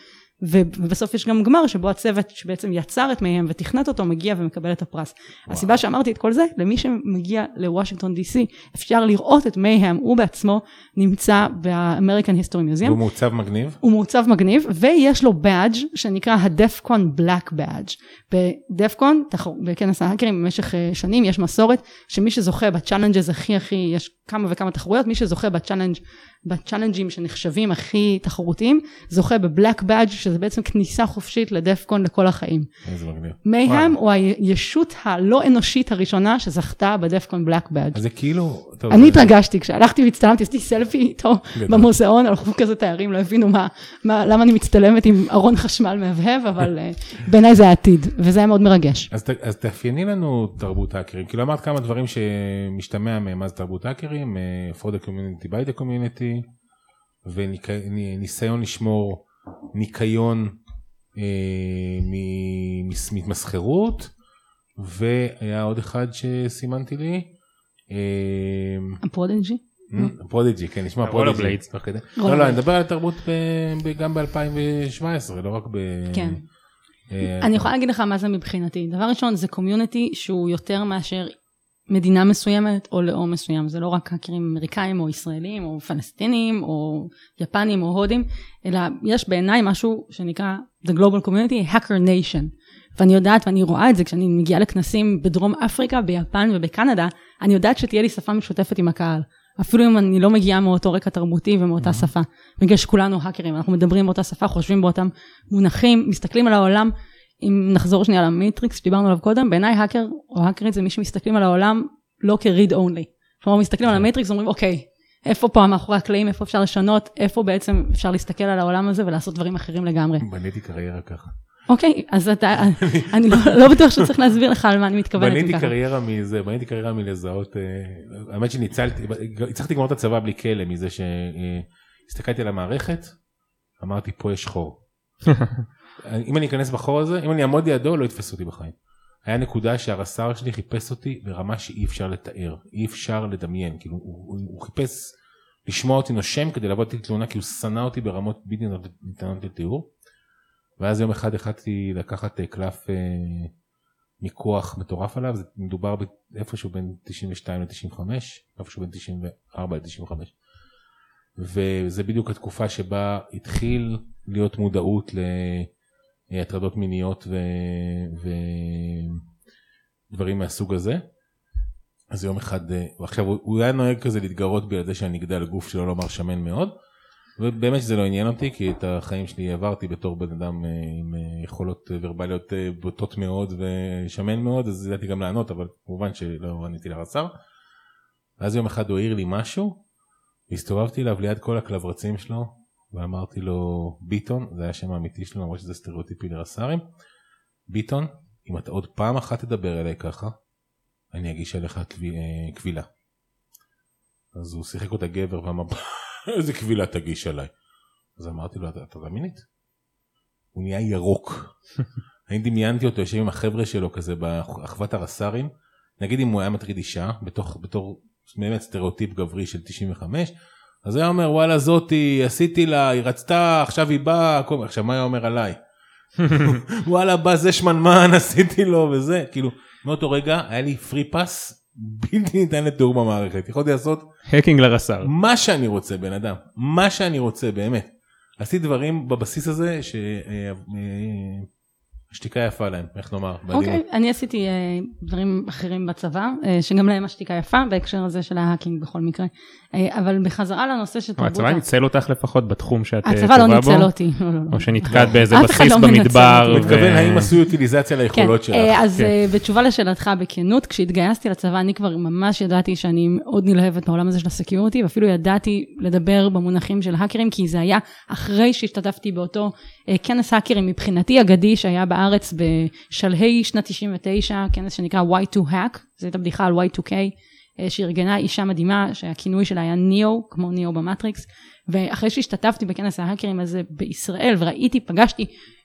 ובסוף יש גם גמר שבו הצוות שבעצם יצר את מייהם ותכנת אותו מגיע ומקבל את הפרס. וואו. הסיבה שאמרתי את כל זה, למי שמגיע לוושינגטון די סי, אפשר לראות את מייהם, הוא בעצמו נמצא באמריקן היסטורי מיוזיאם. הוא מעוצב מגניב? הוא מעוצב מגניב, ויש לו באדג' שנקרא הדפקון בלק באדג'. בדפקון, בכנס ההאקרים במשך שנים, יש מסורת שמי שזוכה בצ'אלנג'ז הכי הכי, יש כמה וכמה תחרויות, מי שזוכה בצ'אלנג' בצ'אלנג'ים שנחשבים הכי תחרותיים, זוכה בבלק באדג' שזה בעצם כניסה חופשית לדפקון לכל החיים. איזה מגניב. מייהם הוא הישות הלא אנושית הראשונה שזכתה בדפקון בלק באדג'. אז זה כאילו... אני התרגשתי, כשהלכתי והצטלמתי, עשיתי סלפי איתו במוזיאון, הלכו כזה תיירים, לא הבינו למה אני מצטלמת עם ארון חשמל מהבהב, אבל בעיניי זה העתיד, וזה היה מאוד מרגש. אז תאפייני לנו תרבות האקרים, כאילו אמרת כמה דברים שמשתמע מהם, מה זה תרבות האקרים, for the community, by the community, וניסיון לשמור ניקיון מתמסחרות, והיה עוד אחד שסימנתי לי, הפרודג'י? הפרודג'י, כן, נשמע פרודג'י. לא, לא, אני מדבר על תרבות גם ב-אלפיים שבע עשרה, לא רק ב... כן. אני יכולה להגיד לך מה זה מבחינתי. דבר ראשון, זה קומיוניטי שהוא יותר מאשר מדינה מסוימת או לאום מסוים. זה לא רק האקרים אמריקאים או ישראלים או פלסטינים או יפנים או הודים, אלא יש בעיניי משהו שנקרא The Global Community, Hacker Nation. ואני יודעת ואני רואה את זה כשאני מגיעה לכנסים בדרום אפריקה, ביפן ובקנדה, אני יודעת שתהיה לי שפה משותפת עם הקהל. אפילו אם אני לא מגיעה מאותו רקע תרבותי ומאותה שפה. בגלל שכולנו האקרים, אנחנו מדברים באותה שפה, חושבים באותם מונחים, מסתכלים על העולם. אם נחזור שנייה למטריקס שדיברנו עליו קודם, בעיניי האקר או האקרית זה מי שמסתכלים על העולם לא כ-read only. כלומר, מסתכלים על המטריקס ואומרים, אוקיי, איפה פה מאחורי הקלעים, איפה אפשר לשנות, איפה בעצם אפשר להסתכל על העולם הזה ולעשות דברים אחרים לגמרי. בניתי קריירה ככה. אוקיי, אז אתה, אני לא בטוח שצריך להסביר לך על מה אני מתכוונת. בניתי קריירה מזה, בניתי קריירה מלזהות, האמת שניצלתי, הצלחתי לגמור את הצבא בלי כלא, מזה שהסתכלתי על המערכת, אמרתי, פה יש חור. אם אני אכנס בחור הזה, אם אני אעמוד לידו, לא יתפס אותי בחיים. היה נקודה שהרס"ר שלי חיפש אותי ברמה שאי אפשר לתאר, אי אפשר לדמיין, כאילו הוא, הוא חיפש לשמוע אותי נושם כדי לעבוד איתי תלונה, כי הוא שנא אותי ברמות בלתי ניתנות לתיאור. ואז יום אחד החלטתי לקחת קלף אה, מיקוח מטורף עליו, זה מדובר באיפשהו בין תשעים ושתיים ל-תשעים וחמש, איפשהו בין תשעים וארבע ל-תשעים וחמש. וזה בדיוק התקופה שבה התחיל להיות מודעות להטרדות מיניות ודברים מהסוג הזה. אז יום אחד, ועכשיו הוא היה נוהג כזה להתגרות בי על זה שאני אגדל גוף שלא לומר שמן מאוד, ובאמת שזה לא עניין אותי, כי את החיים שלי עברתי בתור בן אדם עם יכולות ורבליות בוטות מאוד ושמן מאוד, אז ידעתי גם לענות, אבל כמובן שלא עניתי לרס"ר. אז יום אחד הוא העיר לי משהו, והסתובבתי אליו ליד כל הכלברצים שלו, ואמרתי לו, ביטון, זה היה שם האמיתי שלו, למרות שזה סטריאוטיפי לרס"רים, ביטון, אם אתה עוד פעם אחת תדבר אליי ככה, אני אגיש עליך קבילה. אז הוא שיחק אותה גבר ואמר, איזה קבילה תגיש עליי. אז אמרתי לו, אתה מינית? הוא נהיה ירוק. אני דמיינתי אותו, יושב עם החבר'ה שלו כזה באחוות הרס"רים, נגיד אם הוא היה מטריד אישה, בתוך, בתור באמת סטריאוטיפ גברי של תשעים וחמש, אז הוא היה אומר, וואלה זאתי, עשיתי לה, היא רצתה, עכשיו היא באה, עכשיו מה היה אומר עליי? וואלה בא זה שמנמן, עשיתי לו וזה, כאילו, מאותו רגע היה לי פרי פס, בלתי ניתן לתיאור במערכת, יכולתי לעשות הקינג לרס"ר. מה שאני רוצה בן אדם, מה שאני רוצה באמת. עשיתי דברים בבסיס הזה השתיקה יפה להם, איך נאמר. אוקיי, אני עשיתי דברים אחרים בצבא, שגם להם השתיקה יפה, בהקשר הזה של ההאקינג בכל מקרה. אבל בחזרה לנושא של תרבות... הצבא ניצל אותך לפחות בתחום שאת טובה בו? הצבא לא ניצל אותי. או שנתקעת באיזה בסיס במדבר. הוא מתכוון האם עשו יוטיליזציה ליכולות שלך. אז בתשובה לשאלתך בכנות, כשהתגייסתי לצבא, אני כבר ממש ידעתי שאני מאוד נלהבת בעולם הזה של הסקיוריטי, ואפילו ידעתי לדבר במונחים של האקרים, כי זה היה אחרי שהשתתפתי באותו כנס האקרים מבחינתי אגדי, שהיה בארץ בשלהי שנת תשעים ותשע, כנס שנקרא וואי טו האק, זו הייתה בדיחה על וואי טו קיי, שארגנה אישה מדהימה, שהכינוי שלה היה ניאו, כמו ניאו במטריקס, ואחרי שהשתתפתי בכנס ההאקרים הזה בישראל, וראיתי, פגשתי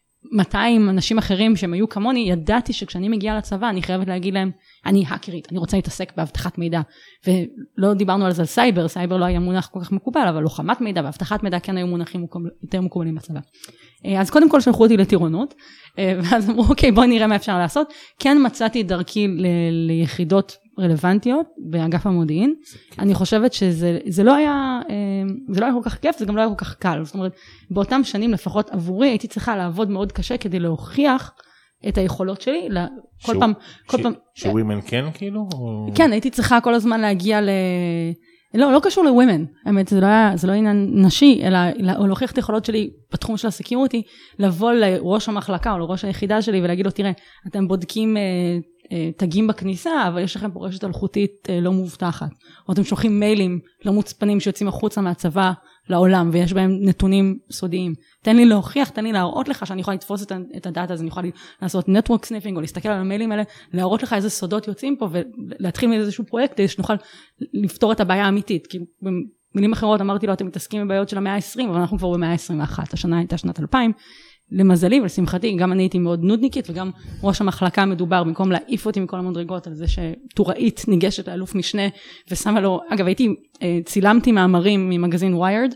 מאתיים אנשים אחרים שהם היו כמוני, ידעתי שכשאני מגיעה לצבא, אני חייבת להגיד להם, אני האקרית, אני רוצה להתעסק בהבטחת מידע, ולא דיברנו על זה על סייבר, סייבר לא היה מונח כל כך מקובל, אבל לוחמת מידע והבטחת מידע כן היו מונחים יותר מקובלים בצבא. אז קודם כל שלחו אותי לטירונות, ואז אמרו, אוקיי, בואו נראה מה אפשר לעשות. כן מצאתי דרכי ל- ליחידות רלוונטיות באגף המודיעין. אני חושבת שזה זה לא היה, זה לא היה כל כך כיף, זה גם לא היה כל כך קל. זאת אומרת, באותם שנים לפחות עבורי, הייתי צריכה לעבוד מאוד קשה כדי להוכיח את היכולות שלי. כל פעם, כל פעם... שווימן כן כאילו? כן, הייתי צריכה כל הזמן להגיע ל... לא, לא קשור לווימן, האמת, זה לא היה, זה לא עניין נשי, אלא להוכיח את היכולות שלי בתחום של הסקיוריטי, לבוא לראש המחלקה או לראש היחידה שלי ולהגיד לו, תראה, אתם בודקים אה, אה, תגים בכניסה, אבל יש לכם פה רשת אלחוטית אה, לא מובטחת, או אתם שולחים מיילים לא מוצפנים שיוצאים החוצה מהצבא לעולם, ויש בהם נתונים סודיים. תן לי להוכיח, תן לי להראות לך שאני יכולה לתפוס את, את הדאטה, אז אני יכולה לעשות נטוורק סניפינג, או להסתכל על המיילים האלה, להראות לך איזה סודות יוצאים פה, ולהתחיל מאיזשהו פרויקט, כדי שנוכל לפתור את הבעיה האמיתית. כי במילים אחרות אמרתי לו, אתם מתעסקים בבעיות של המאה ה-עשרים, אבל אנחנו כבר במאה ה-עשרים ואחת, השנה הייתה שנת אלפיים, למזלי ולשמחתי, גם אני הייתי מאוד נודניקית, וגם ראש המחלקה מדובר, במקום להעיף אותי מכל המדרגות, על זה שטוראית ניגשת לאלוף משנה, ושמה לו, אגב, הייתי, צילמתי מאמרים ממגזין Wired,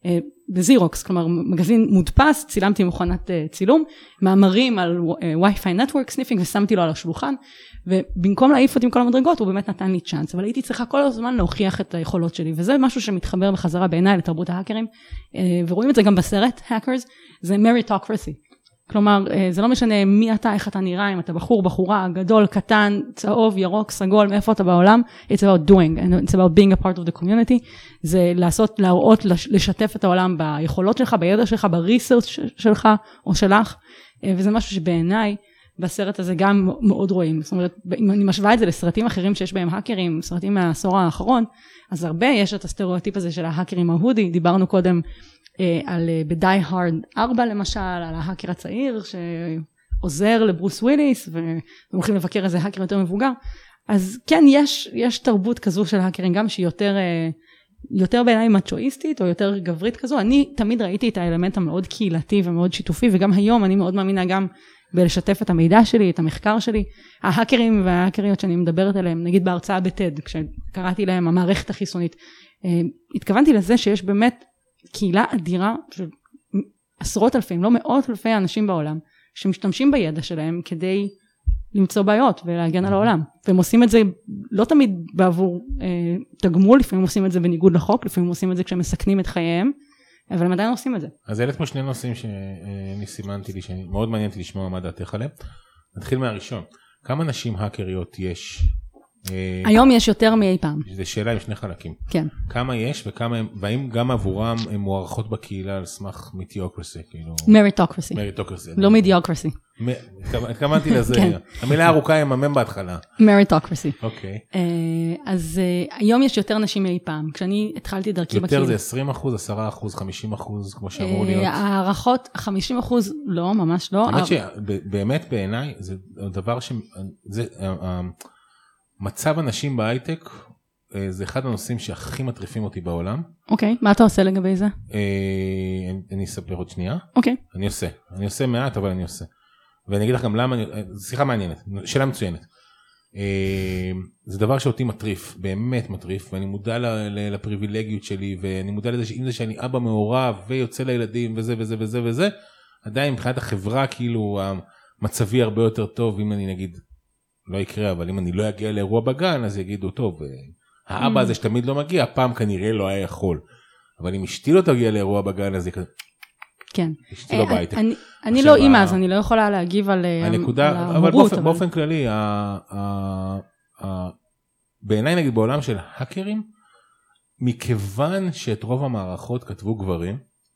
בזירוקס, כלומר, מגזין מודפס, צילמתי מכונת צילום, מאמרים על Wi-Fi Network Sniffing, ושמתי לו על השולחן, ובמקום להעיף אותי מכל המדרגות, הוא באמת נתן לי צ'אנס, אבל הייתי צריכה כל הזמן להוכיח את היכולות שלי, וזה משהו שמתחבר בחזרה בעיניי לתרבות ההאקרים, ורואים את זה גם בסרט, Hackers, זה meritocracy. כלומר, זה לא משנה מי אתה, איך אתה נראה, אם אתה בחור, בחורה, גדול, קטן, צהוב, ירוק, סגול, מאיפה אתה בעולם, it's about doing, and it's about being a part of the community, זה לעשות, להראות, לשתף את העולם ביכולות שלך, בידע שלך, בריסרצ' שלך או שלך, וזה משהו שבעיניי, בסרט הזה גם מאוד רואים. זאת אומרת, אם אני משווה את זה לסרטים אחרים שיש בהם האקרים, סרטים מהעשור האחרון, אז הרבה יש את הסטריאוטיפ הזה של ההאקרים ההודי, דיברנו קודם, על בדי הארד ארבע למשל, על ההאקר הצעיר שעוזר לברוס וויליס, והולכים לבקר איזה האקר יותר מבוגר. אז כן, יש, יש תרבות כזו של האקרים גם שהיא יותר, יותר בעיניי מצ'ואיסטית או יותר גברית כזו. אני תמיד ראיתי את האלמנט המאוד קהילתי ומאוד שיתופי, וגם היום אני מאוד מאמינה גם בלשתף את המידע שלי, את המחקר שלי. ההאקרים וההאקריות שאני מדברת עליהם, נגיד בהרצאה בטד, כשקראתי להם המערכת החיסונית, התכוונתי לזה שיש באמת קהילה אדירה של עשרות אלפים, לא מאות אלפי אנשים בעולם, שמשתמשים בידע שלהם כדי למצוא בעיות ולהגן על העולם. והם עושים את זה לא תמיד בעבור אה, תגמול, לפעמים עושים את זה בניגוד לחוק, לפעמים עושים את זה כשהם מסכנים את חייהם, אבל הם עדיין עושים את זה. אז אלה כמו שני נושאים שאני סימנתי לי, שמאוד מעניינתי לשמוע מה דעתך עליהם. נתחיל מהראשון. כמה נשים האקריות יש? היום יש יותר מאי פעם. זו שאלה עם שני חלקים. כן. כמה יש וכמה הם, והאם גם עבורם הם מוערכות בקהילה על סמך מיטיוקרסי, כאילו... מריטוקרסי. מריטוקרסי. לא מידיוקרסי. התכוונתי לזה. המילה הארוכה היא ממם בהתחלה. מריטוקרסי. אוקיי. אז היום יש יותר נשים מאי פעם. כשאני התחלתי דרכי בקהילה. יותר זה עשרים אחוז, עשרה אחוז, חמישים אחוז, כמו שאמור להיות. הערכות, חמישים אחוז, לא, ממש לא. האמת שבאמת בעיניי, זה דבר ש... מצב אנשים בהייטק, זה אחד הנושאים שהכי מטריפים אותי בעולם. אוקיי, מה אתה עושה לגבי זה? אני אספר עוד שנייה. אוקיי. אני עושה, אני עושה מעט, אבל אני עושה. ואני אגיד לך גם למה, שיחה מעניינת, שאלה מצוינת. זה דבר שאותי מטריף, באמת מטריף, ואני מודע לפריבילגיות שלי, ואני מודע לזה שעם זה שאני אבא מעורב, ויוצא לילדים, וזה וזה וזה וזה, עדיין מבחינת החברה, כאילו, המצבי הרבה יותר טוב, אם אני נגיד, לא יקרה, אבל אם אני לא אגיע לאירוע בגן, אז יגידו, טוב, האבא הזה שתמיד לא מגיע, הפעם כנראה לא היה יכול. אבל אם אשתי לא תגיע לאירוע בגן, אז יקרה. כן. אשתי לא בהייטק. אני לא אימא, אז אני לא יכולה להגיב על המורות. אבל באופן כללי, בעיניי נגיד בעולם של האקרים, מכיוון שאת רוב המערכות כתבו גברים,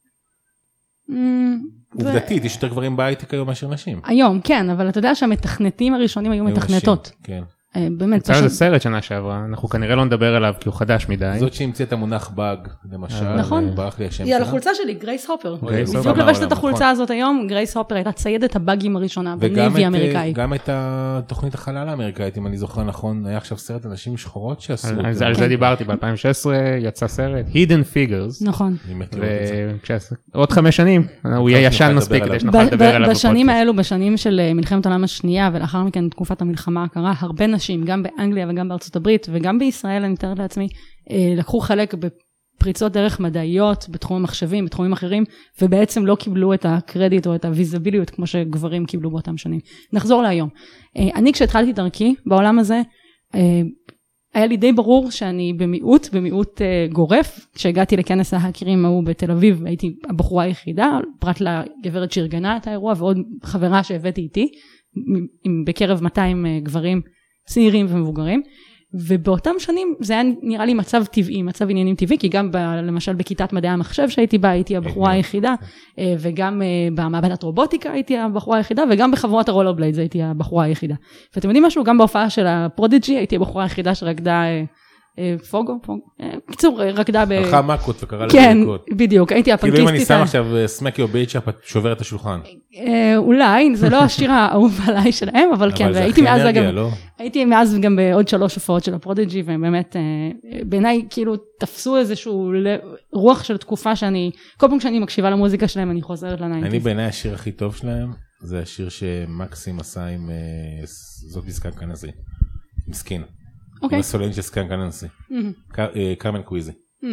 עובדתית, יש יותר גברים בהייטק היום מאשר נשים. היום, כן, אבל אתה יודע שהמתכנתים הראשונים היו מתכנתות. כן. באמת. יצא לזה סרט שנה שעברה, אנחנו כנראה לא נדבר עליו כי הוא חדש מדי. זאת שהמציא את המונח באג, למשל. נכון. ברח לי השם היא על החולצה שלי, גרייס הופר. גרייס בדיוק לבשת את החולצה הזאת היום, גרייס הופר הייתה ציידת הבאגים הראשונה, בנייבי אמריקאי. וגם את התוכנית החלל האמריקאית, אם אני זוכר נכון, היה עכשיו סרט אנשים שחורות שעשו. על זה דיברתי, ב-אלפיים ושש עשרה יצא סרט, Hidden Figures. נכון. עוד חמש שנים, הוא יהיה ישן מספיק כדי שנוכל לדבר עליו בפודקאסט. בשנים האלו, בשנים של מלחמת העולם השנייה, ולאחר מכן תקופת המלחמה הקרה, הרבה נשים, גם באנגליה וגם בארצות הברית, וגם בישראל, אני מתארת לעצמי, לקחו חלק בפריצות דרך מדעיות, בתחום המחשבים, בתחומים אחרים, ובעצם לא קיבלו את הקרדיט או את הוויזביליות, כמו שגברים קיבלו באותם שנים. נחזור להיום. אני, כשהתחלתי דרכי בעולם הזה, היה לי די ברור שאני במיעוט, במיעוט גורף. כשהגעתי לכנס ההאקרים ההוא בתל אביב, הייתי הבחורה היחידה, פרט לגברת שארגנה את האירוע, ועוד חברה שהבאתי איתי, בקרב מאתיים גברים צעירים ומבוגרים, ובאותם שנים זה היה נראה לי מצב טבעי, מצב עניינים טבעי, כי גם ב, למשל בכיתת מדעי המחשב שהייתי בה, הייתי הבחורה היחידה, וגם במעבדת רובוטיקה הייתי הבחורה היחידה, וגם בחבורת הרולר בליידס הייתי הבחורה היחידה. ואתם יודעים משהו? גם בהופעה של הפרודיג'י הייתי הבחורה היחידה שרקדה פוגו, בקיצור, רקדה ב... הלכה מקות וקרא כן, בדיוק, הייתי הפנקיסטית. כאילו אם אני שם עכשיו סמק יו בייצ'אפ, את שוברת את השולחן. אולי, זה לא השיר האהוב עליי שלהם, אבל כן, והייתי מאז גם, הייתי מאז גם בעוד שלוש הופעות של הפרודיג'י, והם באמת, בעיניי כאילו תפסו איזשהו רוח של תקופה שאני, כל פעם כשאני מקשיבה למוזיקה שלהם, אני חוזרת לניינטיז. אני בעיניי השיר הכי טוב שלהם, זה השיר שמקסים עשה עם זאת מסכן כנזי, עם סקין. עם הסולן של סקן כננסי, קרמן קוויזי.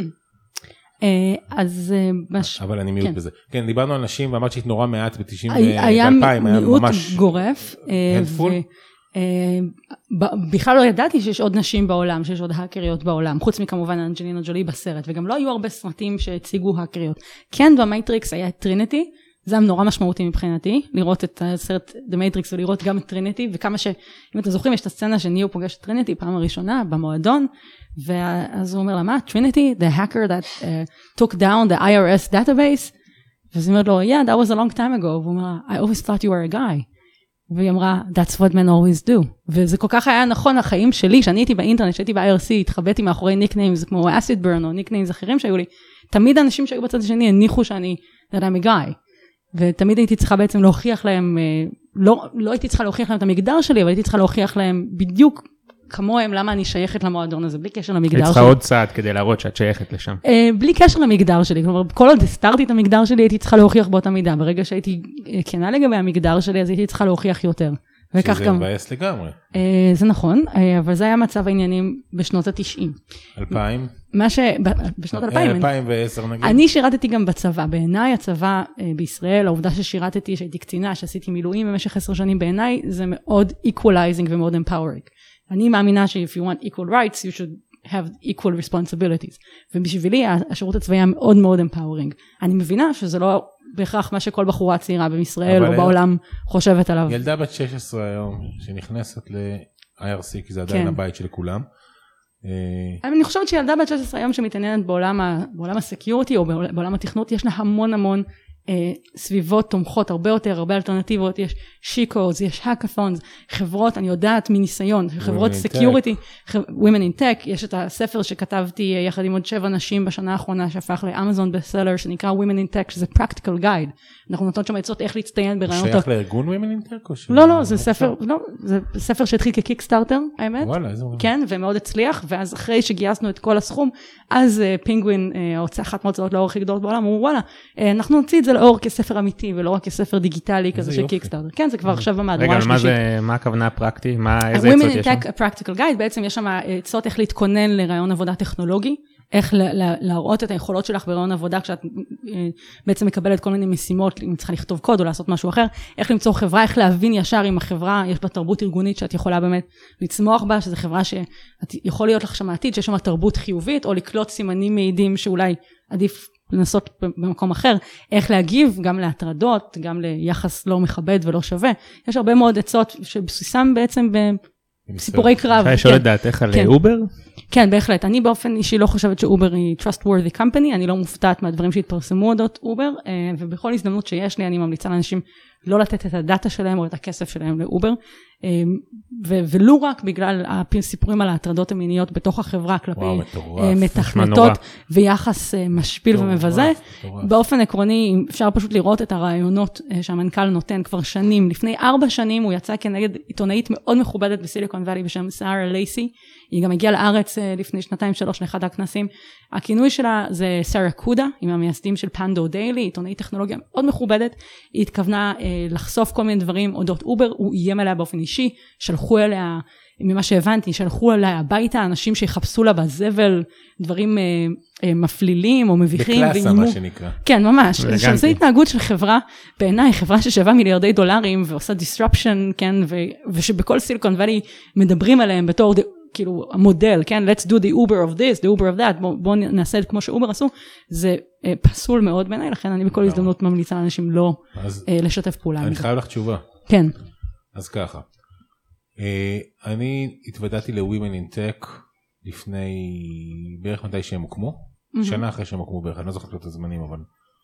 אז... אבל אני מיעוט בזה. כן, דיברנו על נשים ואמרת שהיית נורא מעט ב-תשעים ואלפיים, היה מיעוט גורף. הנדפול? בכלל לא ידעתי שיש עוד נשים בעולם, שיש עוד האקריות בעולם, חוץ מכמובן אנג'לינה ג'ולי בסרט, וגם לא היו הרבה סרטים שהציגו האקריות. כן, במייטריקס היה את טריניטי, זה היה נורא משמעותי מבחינתי, לראות את הסרט The Matrix ולראות גם את טריניטי, וכמה ש... אם אתם זוכרים, יש את הסצנה שניו פוגש את טריניטי פעם הראשונה במועדון, ואז הוא אומר לה, מה? טריניטי? The hacker that uh, took down the I R S database? ואז היא אומרת לו, yeah, that was a long time ago. והוא אומר, I always thought you were a guy. והיא אמרה, that's what men always do. וזה כל כך היה נכון, החיים שלי, שאני הייתי באינטרנט, שהייתי ב-I R C, התחבאתי מאחורי ניקניימס, כמו acid burn או ניקניימס אחרים שהיו לי, תמיד האנשים שהיו בצד השני הניחו שאני, that I'm a guy. ותמיד הייתי צריכה בעצם להוכיח להם, לא, לא הייתי צריכה להוכיח להם את המגדר שלי, אבל הייתי צריכה להוכיח להם בדיוק כמוהם למה אני שייכת למועדון הזה, בלי קשר למגדר שלי. הייתי צריכה עוד צעד כדי להראות שאת שייכת לשם. בלי קשר למגדר שלי, כלומר, כל עוד הסתרתי את המגדר שלי, הייתי צריכה להוכיח באותה מידה. ברגע שהייתי כנה לגבי המגדר שלי, אז הייתי צריכה להוכיח יותר. שזה מבאס לגמרי. זה נכון, אבל זה היה מצב העניינים בשנות ה-תשעים. אלפיים? מה ש... בשנות אלפיים. אלפיים ועשר נגיד. אני שירתתי גם בצבא. בעיניי הצבא בישראל, העובדה ששירתתי, שהייתי קצינה, שעשיתי מילואים במשך עשר שנים בעיניי, זה מאוד equalizing ומאוד empowering. אני מאמינה ש- if you want equal rights, you should have equal responsibilities. ובשבילי, השירות הצבאי היה מאוד מאוד empowering. אני מבינה שזה לא בהכרח מה שכל בחורה צעירה בישראל או בעולם חושבת עליו. ילדה בת שש עשרה היום, שנכנסת ל-איי אר סי, כי זה עדיין הבית של כולם. אני חושבת שילדה בת שש עשרה היום שמתעניינת בעולם הסקיורטי או בעולם התכנות, יש לה המון המון סביבות תומכות, הרבה יותר, הרבה אלטרנטיבות, יש שיקוז, יש האקאתונס, חברות, אני יודעת מניסיון, חברות סקיוריטי, Women in Tech, יש את הספר שכתבתי יחד עם עוד שבע נשים בשנה האחרונה, שהפך לאמזון בסלר, שנקרא Women in Tech, שזה Practical Guide. אנחנו נותנות שם עצות איך להצטיין ברעיונות. שייך לארגון Women in Tech? לא, לא, זה ספר, לא, זה ספר שהתחיל כקיקסטארטר, האמת. וואלה, איזה מובן. כן, ומאוד הצליח, ואז אחרי שגייסנו את כל הסכום, אז פינגווין, אחת מההוצאות לאור הכי גדולות בעולם, אמרו, וואלה, אנחנו נוציא את זה לאור כספר אמיתי, ולא רק כספר דיגיטלי כזה של קיקסטארטר. כן, זה כבר עכשיו במהדורה השלישית. רגע, מה הכוונה הפרקטי? איזה עצות יש שם? Women in Tech, a Practical Guide, בעצם יש שם עצות איך להתכונן לרעיון עבודה טכנולוגי, איך להראות את היכולות שלך ברעיון עבודה, כשאת בעצם מקבלת כל מיני משימות, אם צריכה לכתוב קוד או לעשות משהו אחר, איך למצוא חברה, איך להבין ישר אם החברה, יש בה תרבות ארגונית שאת יכולה באמת לצמוח בה, שזו חברה שיכול להיות לך שם העתיד, שיש שם תרבות חיובית, או לקלוט סימנים מעידים שאולי עדיף לנסות במקום אחר, איך להגיב גם להטרדות, גם ליחס לא מכבד ולא שווה. יש הרבה מאוד עצות שבסיסם בעצם בסיפורי קרב. אפשר לשאול את דעתך על אובר? כן, בהחלט. אני באופן אישי לא חושבת שאובר היא trustworthy company, אני לא מופתעת מהדברים שהתפרסמו אודות אובר, ובכל הזדמנות שיש לי, אני ממליצה לאנשים לא לתת את הדאטה שלהם או את הכסף שלהם לאובר, ולא רק בגלל הסיפורים על ההטרדות המיניות בתוך החברה כלפי מתכנתות ויחס משפיל ומבזה. באופן עקרוני אפשר פשוט לראות את הרעיונות שהמנכ"ל נותן כבר שנים. לפני ארבע שנים הוא יצא כנגד עיתונאית מאוד מכובדת בסיליקון ואלי בשם סארה לייסי. היא גם הגיעה לארץ לפני שנתיים שלוש לאחד הכנסים. הכינוי שלה זה סארה קודה, עם המייסדים של פנדו דיילי, עיתונאית טכנולוגיה מאוד מכובדת. היא התכוונה לחשוף כל מיני דברים אודות אובר, הוא איים עליה באופן אישי, שלחו אליה, ממה שהבנתי, שלחו אליה הביתה אנשים שיחפשו לה בזבל, דברים אה, אה, מפלילים או מביכים. בקלאסה ואימו, מה שנקרא. כן, ממש. זו התנהגות של חברה, בעיניי, חברה ששווה מיליארדי דולרים, ועושה disruption, כן, ו, ושבכל סיליקון ואלי מדברים עליהם בתור, כאילו, המודל, כן, let's do the Uber of this, the Uber of that, בואו בוא נעשה את כמו שאובר עשו, זה אה, פסול מאוד בעיניי, לכן אני בכל הזדמנות ממליצה לאנשים לא אז, אה, לשתף פעולה. אני חייב לך תשובה. כן. אז ככה. Uh, אני התוודעתי ל-Women in Tech לפני בערך מתי שהם הוקמו, mm-hmm. שנה אחרי שהם הוקמו בערך, אני לא זוכר את הזמנים אבל.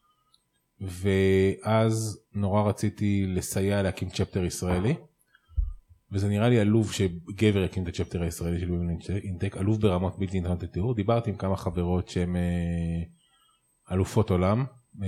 ואז נורא רציתי לסייע להקים צ'פטר ישראלי, וזה נראה לי עלוב שגבר יקים את הצ'פטר הישראלי של Women in Tech, עלוב ברמות בלתי ניתנות לתיאור. דיברתי עם כמה חברות שהן uh, אלופות עולם, uh,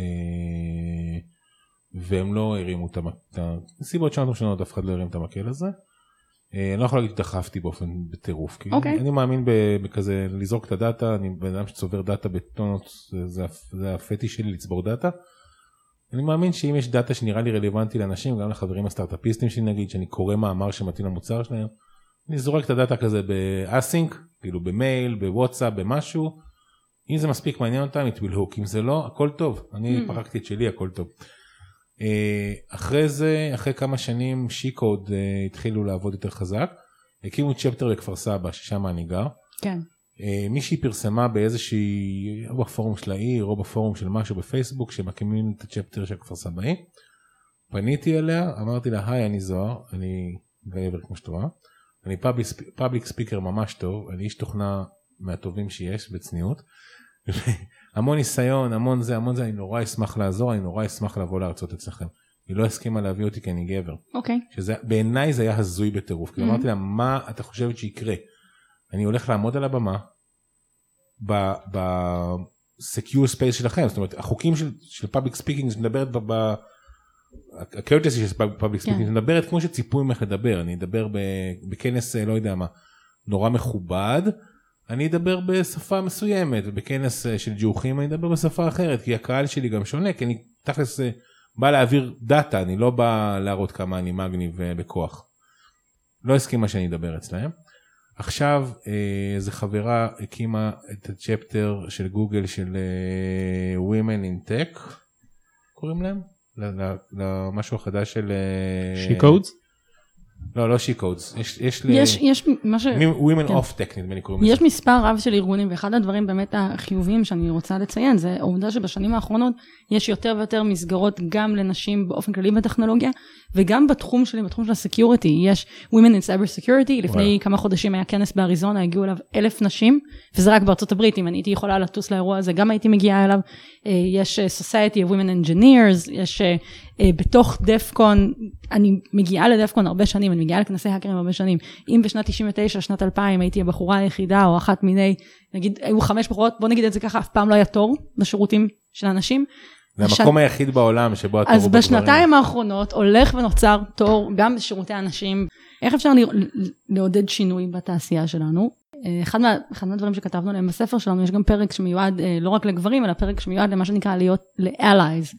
והם לא הרימו את הסיבות שונות ושונות, אף אחד לא הרים את המקל הזה. אני לא יכול להגיד שדחפתי באופן בטירוף, כי אני מאמין בכזה לזרוק את הדאטה, אני בן אדם שצובר דאטה בטונות, זה הפטיש שלי לצבור דאטה. אני מאמין שאם יש דאטה שנראה לי רלוונטי לאנשים, גם לחברים הסטארט-אפיסטים שלי נגיד, שאני קורא מאמר שמתאים למוצר שלהם, אני זורק את הדאטה כזה באסינק, כאילו במייל, בוואטסאפ, במשהו, אם זה מספיק מעניין אותם, יתבלהוק, אם זה לא, הכל טוב, אני פרקתי את שלי, הכל טוב. אחרי זה, אחרי כמה שנים שיקוד התחילו לעבוד יותר חזק, הקימו צ'פטר לכפר סבא, ששם אני גר. כן. מישהי פרסמה באיזושהי, או בפורום של העיר, או בפורום של משהו בפייסבוק, שמקימים את הצ'פטר של כפר סבאי. פניתי אליה, אמרתי לה, היי, אני זוהר, אני גבר כמו שאתה רואה, אני פאבליק ספיקר ממש טוב, אני איש תוכנה מהטובים שיש, בצניעות. המון ניסיון, המון זה, המון זה, אני נורא אשמח לעזור, אני נורא אשמח לבוא לארצות אצלכם. היא לא הסכימה להביא אותי כי אני גבר. אוקיי. שזה, בעיניי זה היה הזוי בטירוף. כי אמרתי לה, מה אתה חושבת שיקרה? אני הולך לעמוד על הבמה, ב-secure space שלכם, זאת אומרת, החוקים של public speaking, שמדברת ב... הקרטסי של public speaking, שמדברת כמו שציפו ממך לדבר. אני אדבר בכנס, לא יודע מה, נורא מכובד, אני אדבר בשפה מסוימת, ובכנס של ג'וחים אני אדבר בשפה אחרת, כי הקהל שלי גם שונה, כי אני תכלס בא להעביר דאטה, אני לא בא להראות כמה אני מגניב בכוח. לא הסכימה שאני אדבר אצלהם. עכשיו איזו חברה הקימה את הצ'פטר של גוגל של Women in Tech, קוראים להם? למשהו החדש של... She Codes? לא, לא She Codes. יש לי... יש, יש מה ש... Women of Tech, נדמה לי קוראים לזה. יש מספר רב של ארגונים, ואחד הדברים באמת החיוביים שאני רוצה לציין, זה העובדה שבשנים האחרונות יש יותר ויותר מסגרות גם לנשים באופן כללי בטכנולוגיה, וגם בתחום שלי, בתחום של הסקיוריטי, יש Women in Cyber Security, לפני כמה חודשים היה כנס באריזונה, הגיעו אליו אלף נשים, וזה רק בארצות הברית, אם אני הייתי יכולה לטוס לאירוע הזה, גם הייתי מגיעה אליו, יש Society of Women Engineers, יש בתוך דפקון, אני מגיעה לדפקון הרבה שנים, אני מגיעה לכנסי האקרים הרבה שנים, אם בשנת תשעים ותשע, שנת אלפיים, הייתי הבחורה היחידה, או אחת מיני, נגיד, היו חמש בחורות, בוא נגיד את זה ככה, אף פעם לא היה תור בשירותים של אנשים. זה המקום היחיד בעולם שבו התור אז בשנתיים האחרונות הולך ונוצר תור גם בשירותי אנשים. איך אפשר לעודד שינוי בתעשייה שלנו? אחד, מה, אחד מהדברים שכתבנו עליהם בספר שלנו, יש גם פרק שמיועד לא רק לגברים, אלא פרק שמיועד למה שנקרא להיות ל-allies.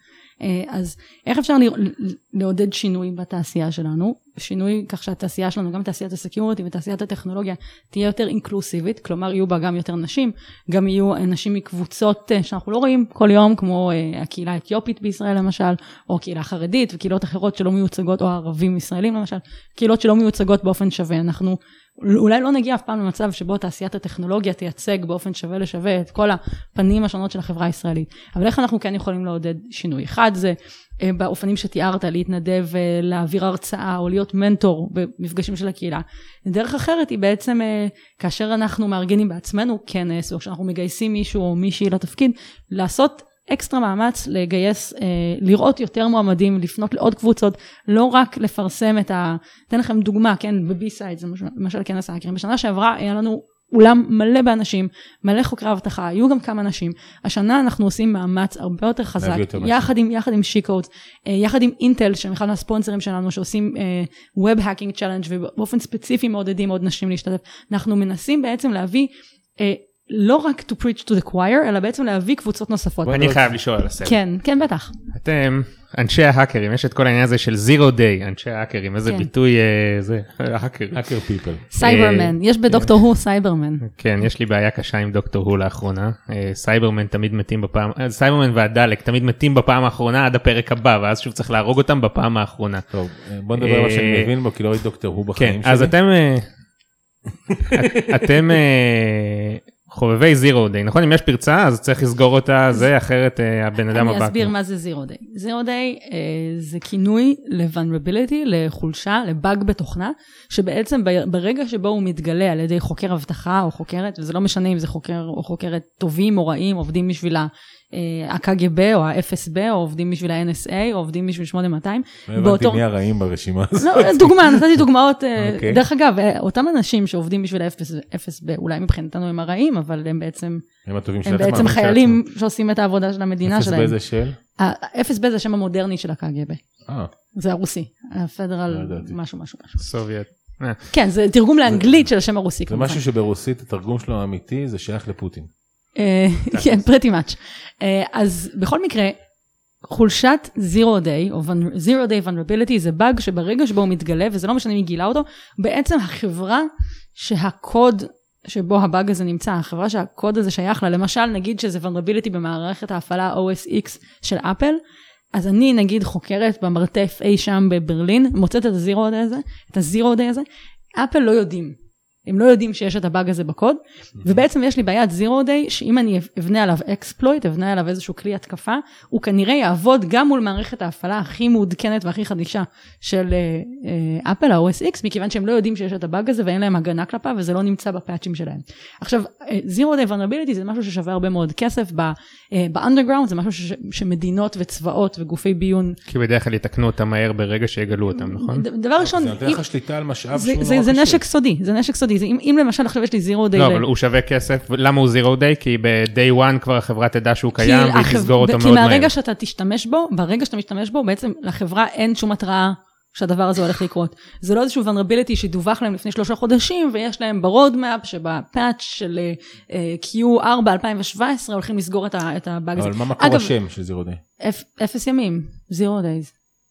אז איך אפשר לעודד שינוי בתעשייה שלנו? שינוי כך שהתעשייה שלנו, גם תעשיית הסקיוריטי ותעשיית הטכנולוגיה, תהיה יותר אינקלוסיבית, כלומר יהיו בה גם יותר נשים, גם יהיו נשים מקבוצות שאנחנו לא רואים כל יום, כמו הקהילה האתיופית בישראל למשל, או הקהילה החרדית, וקהילות אחרות שלא מיוצגות, או הערבים ישראלים למשל, קהילות שלא מיוצגות באופן שווה. אנחנו אולי לא נגיע אף פעם למצב שבו תעשיית הטכנולוגיה תייצג באופן שווה לשווה את כל הפנים השונות של החברה הישראלית. אבל איך אנחנו כן יכולים לעודד שינוי? אחד זה באופנים שתיארת, להתנדב, להעביר הרצאה או להיות מנטור במפגשים של הקהילה. דרך אחרת היא בעצם כאשר אנחנו מארגנים בעצמנו כנס, או כשאנחנו מגייסים מישהו או מישהי לתפקיד, לעשות אקסטרה מאמץ לגייס, לראות יותר מועמדים, לפנות לעוד קבוצות, לא רק לפרסם את ה... אתן לכם דוגמה, כן, בבי-סייד, זה למשל כנס האקרים. בשנה שעברה היה לנו אולם מלא באנשים, מלא חוקרי הבטחה, היו גם כמה נשים. השנה אנחנו עושים מאמץ הרבה יותר חזק, יחד עם, יחד עם She Codes, יחד עם אינטל, שהם אחד מהספונסרים שלנו, שעושים Web Hacking Challenge, ובאופן ספציפי מעודדים עוד נשים להשתתף. אנחנו מנסים בעצם להביא... לא רק to preach to the choir, אלא בעצם להביא קבוצות נוספות. אני חייב לשאול על הסרט. כן, כן, בטח. אתם, אנשי ההאקרים, יש את כל העניין הזה של zero day, אנשי ההאקרים, איזה ביטוי, זה, האקר. האקר פיפל. סייברמן, יש בדוקטור הו סייברמן. כן, יש לי בעיה קשה עם דוקטור הו לאחרונה. סייברמן תמיד מתים בפעם, סייברמן והדלק תמיד מתים בפעם האחרונה עד הפרק הבא, ואז שוב צריך להרוג אותם בפעם האחרונה. טוב, בוא נדבר על מה שאני מבין בו, כי לא ראיתי דוקטור הו בחיים שלי. אז אתם, אתם חובבי זירו דיי, נכון? אם יש פרצה, אז צריך לסגור אותה, זה אחרת הבן אדם הבא. אני אסביר מה זה זירו דיי. זירו דיי זה כינוי ל-vulnerability, לחולשה, לבאג בתוכנה, שבעצם ברגע שבו הוא מתגלה על ידי חוקר הבטחה או חוקרת, וזה לא משנה אם זה חוקר או חוקרת טובים או רעים, עובדים בשביל ה-קי ג'י בי או ה-אף אס בי, או עובדים בשביל ה-אן אס איי, או עובדים בשביל שמונה מאתיים. לא הבנתי מי הרעים ברשימה הזאת. לא, דוגמה, נתתי דוגמאות. דרך אגב, אותם אנשים שעובדים בשביל ה-אף אס בי, אולי מבחינתנו הם הרעים, אבל הם בעצם הם בעצם חיילים שעושים את העבודה של המדינה שלהם. אף אס בי זה של? ה-אף אס בי זה השם המודרני של ה-קי ג'י בי. אה. זה הרוסי. הפדרל משהו משהו משהו. סובייט. כן, זה תרגום לאנגלית של השם הרוסי. זה משהו שברוסית התרגום שלו האמיתי זה שייך לפוטין. כן, pretty much. אז בכל מקרה, חולשת zero day, או zero day vulnerability, זה באג שברגע שבו הוא מתגלה, וזה לא משנה מי גילה אותו, בעצם החברה שהקוד שבו הבאג הזה נמצא, החברה שהקוד הזה שייך לה, למשל נגיד שזה vulnerability במערכת ההפעלה או אס אקס של אפל, אז אני נגיד חוקרת במרתף אי שם בברלין, מוצאת את ה-zero day הזה, את ה-zero day הזה, אפל לא יודעים. הם לא יודעים שיש את הבאג הזה בקוד, ובעצם יש לי בעיית zero day, שאם אני אבנה עליו exploit, אבנה עליו איזשהו כלי התקפה, הוא כנראה יעבוד גם מול מערכת ההפעלה הכי מעודכנת והכי חדישה של אפל, ה-או אס אקס, מכיוון שהם לא יודעים שיש את הבאג הזה, ואין להם הגנה כלפיו, וזה לא נמצא בפאצ'ים שלהם. עכשיו, zero day vulnerability זה משהו ששווה הרבה מאוד כסף, ב-underground זה משהו שמדינות וצבאות וגופי ביון. כי בדרך כלל יתקנו אותם מהר ברגע שיגלו אותם, נכון? דבר ראשון, זה נותן לך שליטה על משאב שהוא נורא זה נשק סודי, זה נשק סודי. אם, אם למשל עכשיו יש לי זירו דיי... לא, אבל הוא שווה כסף. למה הוא זירו דיי? כי ב-day one כבר החברה תדע שהוא קיים, והיא תסגור אותו מאוד מהר. כי מהרגע שאתה תשתמש בו, ברגע שאתה משתמש בו, בעצם לחברה אין שום התראה שהדבר הזה הולך לקרות. זה לא איזשהו vulnerability שדווח להם לפני שלושה חודשים, ויש להם ברודמאפ שבפאץ' של קיו ארבע אלפיים שבע עשרה הולכים לסגור את הבאג הזה. אבל מה מקור השם של זירו דיי? אפס ימים, זירו דייז.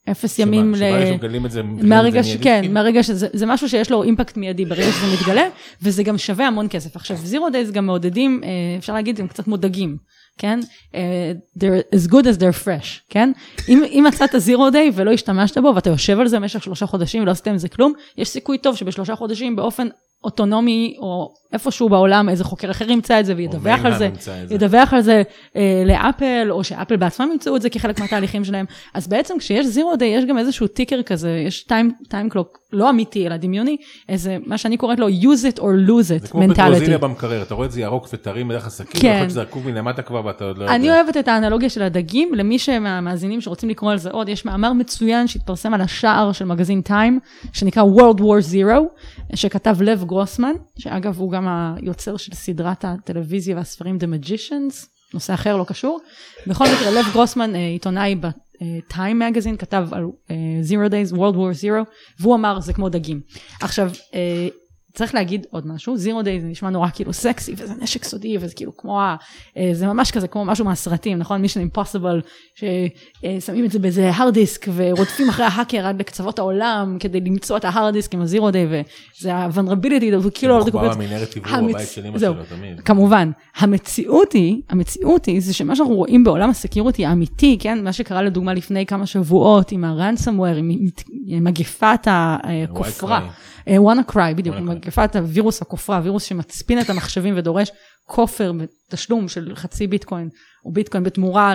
אפס ימים ל... מהרגע ש... כן, מהרגע שזה זה משהו שיש לו אימפקט מיידי ברגע שזה מתגלה, וזה גם שווה המון כסף. עכשיו, זירו דייז גם מעודדים, אפשר להגיד, הם קצת מודגים, כן? They're as good as they're fresh, כן? אם, אם מצאת זירו דיי ולא השתמשת בו, ואתה יושב על זה במשך שלושה חודשים ולא עשיתם זה כלום, יש סיכוי טוב שבשלושה חודשים באופן אוטונומי, או איפשהו בעולם, איזה חוקר אחר ימצא את זה, וידווח על זה, ידווח על זה אה, לאפל, או שאפל בעצמם ימצאו את זה כחלק מהתהליכים שלהם. אז בעצם כשיש זירו דיי, יש גם איזשהו טיקר כזה, יש טיים, טיים קלוק, לא אמיתי, אלא דמיוני, איזה, מה שאני קוראת לו, use it or lose it, זה כמו פטרוזיליה במקרר, אתה רואה את זה ירוק וטרי מדרך עסקים, כן. זה עקוב מלמטה כבר, ואתה עוד לא יודע. אני אוהבת את האנלוגיה של הדגים, למי שמאזינים שרוצים לקרוא על זה עוד, יש מאמר מצוין שהתפרסם על השער של מגזין טיים, שנקרא World War Zero, שכתב לב גרוסמן, שאגב הוא גם היוצר של סדרת הטלוויזיה והספרים The Magicians, נושא אחר לא קשור. בכל מקרה, לב גרוסמן, עיתונאי ב-Time Magazine, כתב על Zero Days, World War Zero, והוא אמר, זה כמו דגים. עכשיו, צריך להגיד עוד משהו, Zero Days זה נשמע נורא כאילו סקסי, וזה נשק סודי, וזה כאילו כמו, זה ממש כזה כמו משהו מהסרטים, נכון? Mission Impossible, ששמים את זה באיזה hard disk, ורודפים אחרי ההאקר עד לקצוות העולם, כדי למצוא את ההארד דיסק עם ה-Zero Day, וזה ה-vulnerability, זה כאילו... זה מחובר המנהרת עבור בבית של אמא שלו תמיד. כמובן, המציאות היא, המציאות היא, זה שמה שאנחנו רואים בעולם הסקיוריטי האמיתי, כן? מה שקרה לדוגמה לפני כמה שבועות, עם ה-ransomware, עם מגפת הכופרה. WannaCry, בדיוק, מגפת הווירוס הכופרה, הווירוס שמצפין את המחשבים ודורש כופר בתשלום של חצי ביטקוין, או ביטקוין בתמורה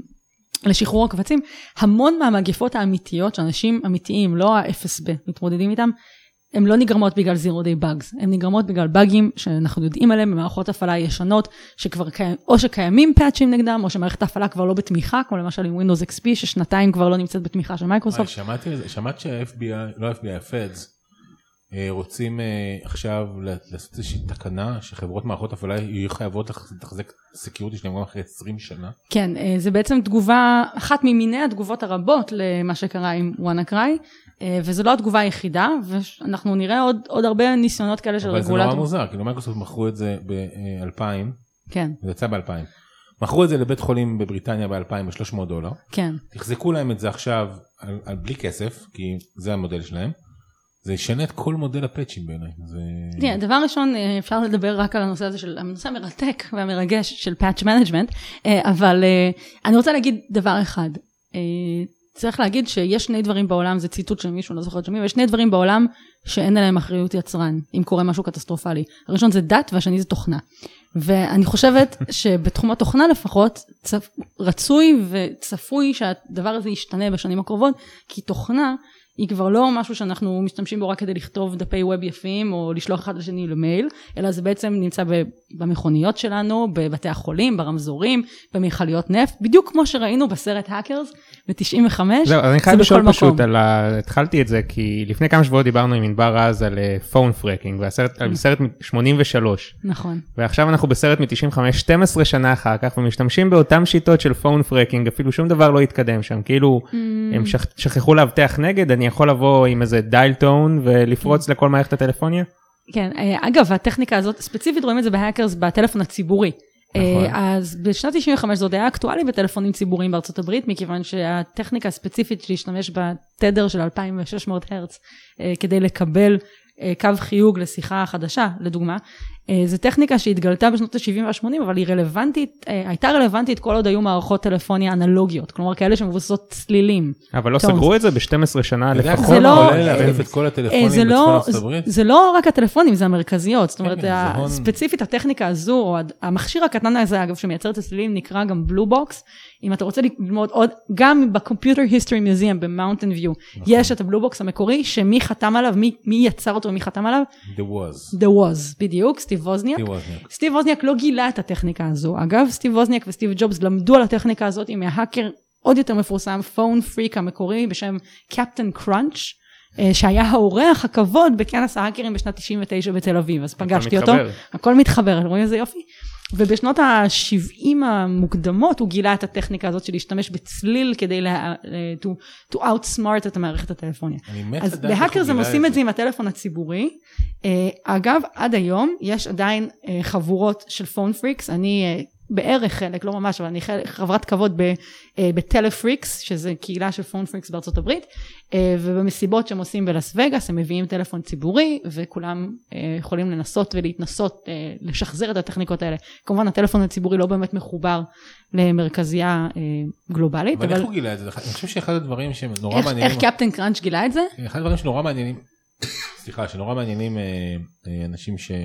לשחרור הקבצים, המון מהמגפות האמיתיות, שאנשים אמיתיים, לא ה-אפס בי, מתמודדים איתם, הן לא נגרמות בגלל Zero Day Bugs, הן נגרמות בגלל באגים שאנחנו יודעים עליהם, במערכות הפעלה ישנות, שכבר קיים, או שקיימים פאצ'ים נגדם, או שמערכת ההפעלה כבר לא בתמיכה, כמו למשל עם Windows אקס פי, ששנתיים כבר לא נמצאת בתמיכה של מייקרוסופט. שמעתי, שמעת שה-אף בי איי, לא ה-אף בי איי, ה-Feds, רוצים עכשיו לעשות איזושהי תקנה שחברות מערכות הפעלה יהיו חייבות לחזק סקיוריטי שלהם גם אחרי עשרים שנה. כן, זה בעצם תגובה, אחת ממיני התגובות הרבות למה שקרה עם WannaCry, וזו לא התגובה היחידה, ואנחנו נראה עוד, עוד הרבה ניסיונות כאלה של רגולטור. אבל זה נורא מוזר, כאילו מייקרוסופט מכרו את זה ב-אלפיים, כן. זה יצא ב-אלפיים. מכרו את זה לבית חולים בבריטניה ב-אלפיים ב-שלוש מאות דולר. כן. תחזקו להם את זה עכשיו על, על בלי כסף, כי זה המודל שלהם. זה ישנה את כל מודל הפאצ'ים בעיניי. זה... כן, דבר ראשון, אפשר לדבר רק על הנושא הזה של, הנושא המרתק והמרגש של פאצ' מנג'מנט, אבל אני רוצה להגיד דבר אחד. צריך להגיד שיש שני דברים בעולם, זה ציטוט של מישהו, לא זוכרת שמי, ויש שני דברים בעולם שאין עליהם אחריות יצרן, אם קורה משהו קטסטרופלי. הראשון זה דת, והשני זה תוכנה. ואני חושבת שבתחום התוכנה לפחות, צפ... רצוי וצפוי שהדבר הזה ישתנה בשנים הקרובות, כי תוכנה היא כבר לא משהו שאנחנו משתמשים בו רק כדי לכתוב דפי ווב יפים, או לשלוח אחד לשני למייל, אלא זה בעצם נמצא במכוניות שלנו, בבתי החולים, ברמזורים, במכליות נפט, בדיוק כמו שראינו בסרט האקרס, ב-תשעים וחמש, זהו, אז אני חייב לשאול פשוט, על ה... התחלתי את זה, כי לפני כמה שבועות דיברנו עם ענבר אז על פון פרקינג, והסרט, על סרט מ-שמונים ושלוש. נכון. ועכשיו אנחנו בסרט מ-תשעים וחמש, שתים עשרה שנה אחר כך, ומשתמשים באותם שיטות של פון פרקינג, אפילו שום דבר לא התקדם שם, כאילו, הם שכחו להבטח נגד, אני יכול לבוא עם איזה דייל טון, ולפרוץ לכל מערכת הטלפוניה? כן, אגב, הטכניקה הזאת, ספציפית רואים את זה בהאקרס, בטלפון הציבורי. אז בשנת תשעים וחמש זה עוד היה אקטואלי בטלפונים ציבוריים בארצות הברית, מכיוון שהטכניקה הספציפית להשתמש בתדר של אלפיים ושש מאות הרץ, כדי לקבל קו חיוג לשיחה חדשה, לדוגמה, זו טכניקה שהתגלתה בשנות ה-שבעים וה-שמונים, אבל היא רלוונטית, הייתה רלוונטית כל עוד היו מערכות טלפוניה אנלוגיות, כלומר כאלה שמבוססות צלילים. אבל לא סגרו את זה ב-שתים עשרה שנה לפחות? זה לא, זה לא רק הטלפונים, זה המרכזיות, זאת אומרת, ספציפית הטכניקה הזו, או המכשיר הקטן הזה, אגב, שמייצר את הצלילים, נקרא גם בלו בוקס, אם אתה רוצה ללמוד עוד, גם בקומפיוטר היסטורי מיוזיאם, במאונטן ויו, יש את הבלו בוקס המקורי, שמי חתם עליו, מי יצר אותו ומי חתם עליו? The was. The was, בדיוק, סטיב ווזניאק. סטיב ווזניאק לא גילה את הטכניקה הזו. אגב, סטיב ווזניאק וסטיב ג'ובס למדו על הטכניקה הזאת עם ההאקר עוד יותר מפורסם, פון פריק המקורי בשם קפטן קראנץ', שהיה האורח הכבוד בכנס ההאקרים בשנת תשעים ותשע בתל אביב. אז פגשתי אותו. הכל מתחבר. רואים איזה יופי? ובשנות ה-שבעים המוקדמות הוא גילה את הטכניקה הזאת של להשתמש בצליל כדי לה, to, to outsmart את המערכת הטלפונית. אז בהאקרס הם עושים את זה עם הטלפון הציבורי. אגב, עד היום יש עדיין חבורות של פון פריקס. אני בערך חלק, לא ממש, אבל אני חברת כבוד בטלפריקס, שזה קהילה של פון פריקס בארצות הברית, ובמסיבות שהם עושים בלס וגאס, הם מביאים טלפון ציבורי, וכולם יכולים לנסות ולהתנסות, לשחזר את הטכניקות האלה. כמובן, הטלפון הציבורי לא באמת מחובר למרכזייה גלובלית. אבל איך הוא גילה את זה? אני חושב שאחד הדברים שנורא מעניינים... איך קפטן קראנץ' גילה את זה? אחד הדברים שנורא מעניינים, סליחה, שנורא מעניינים אנשים ש...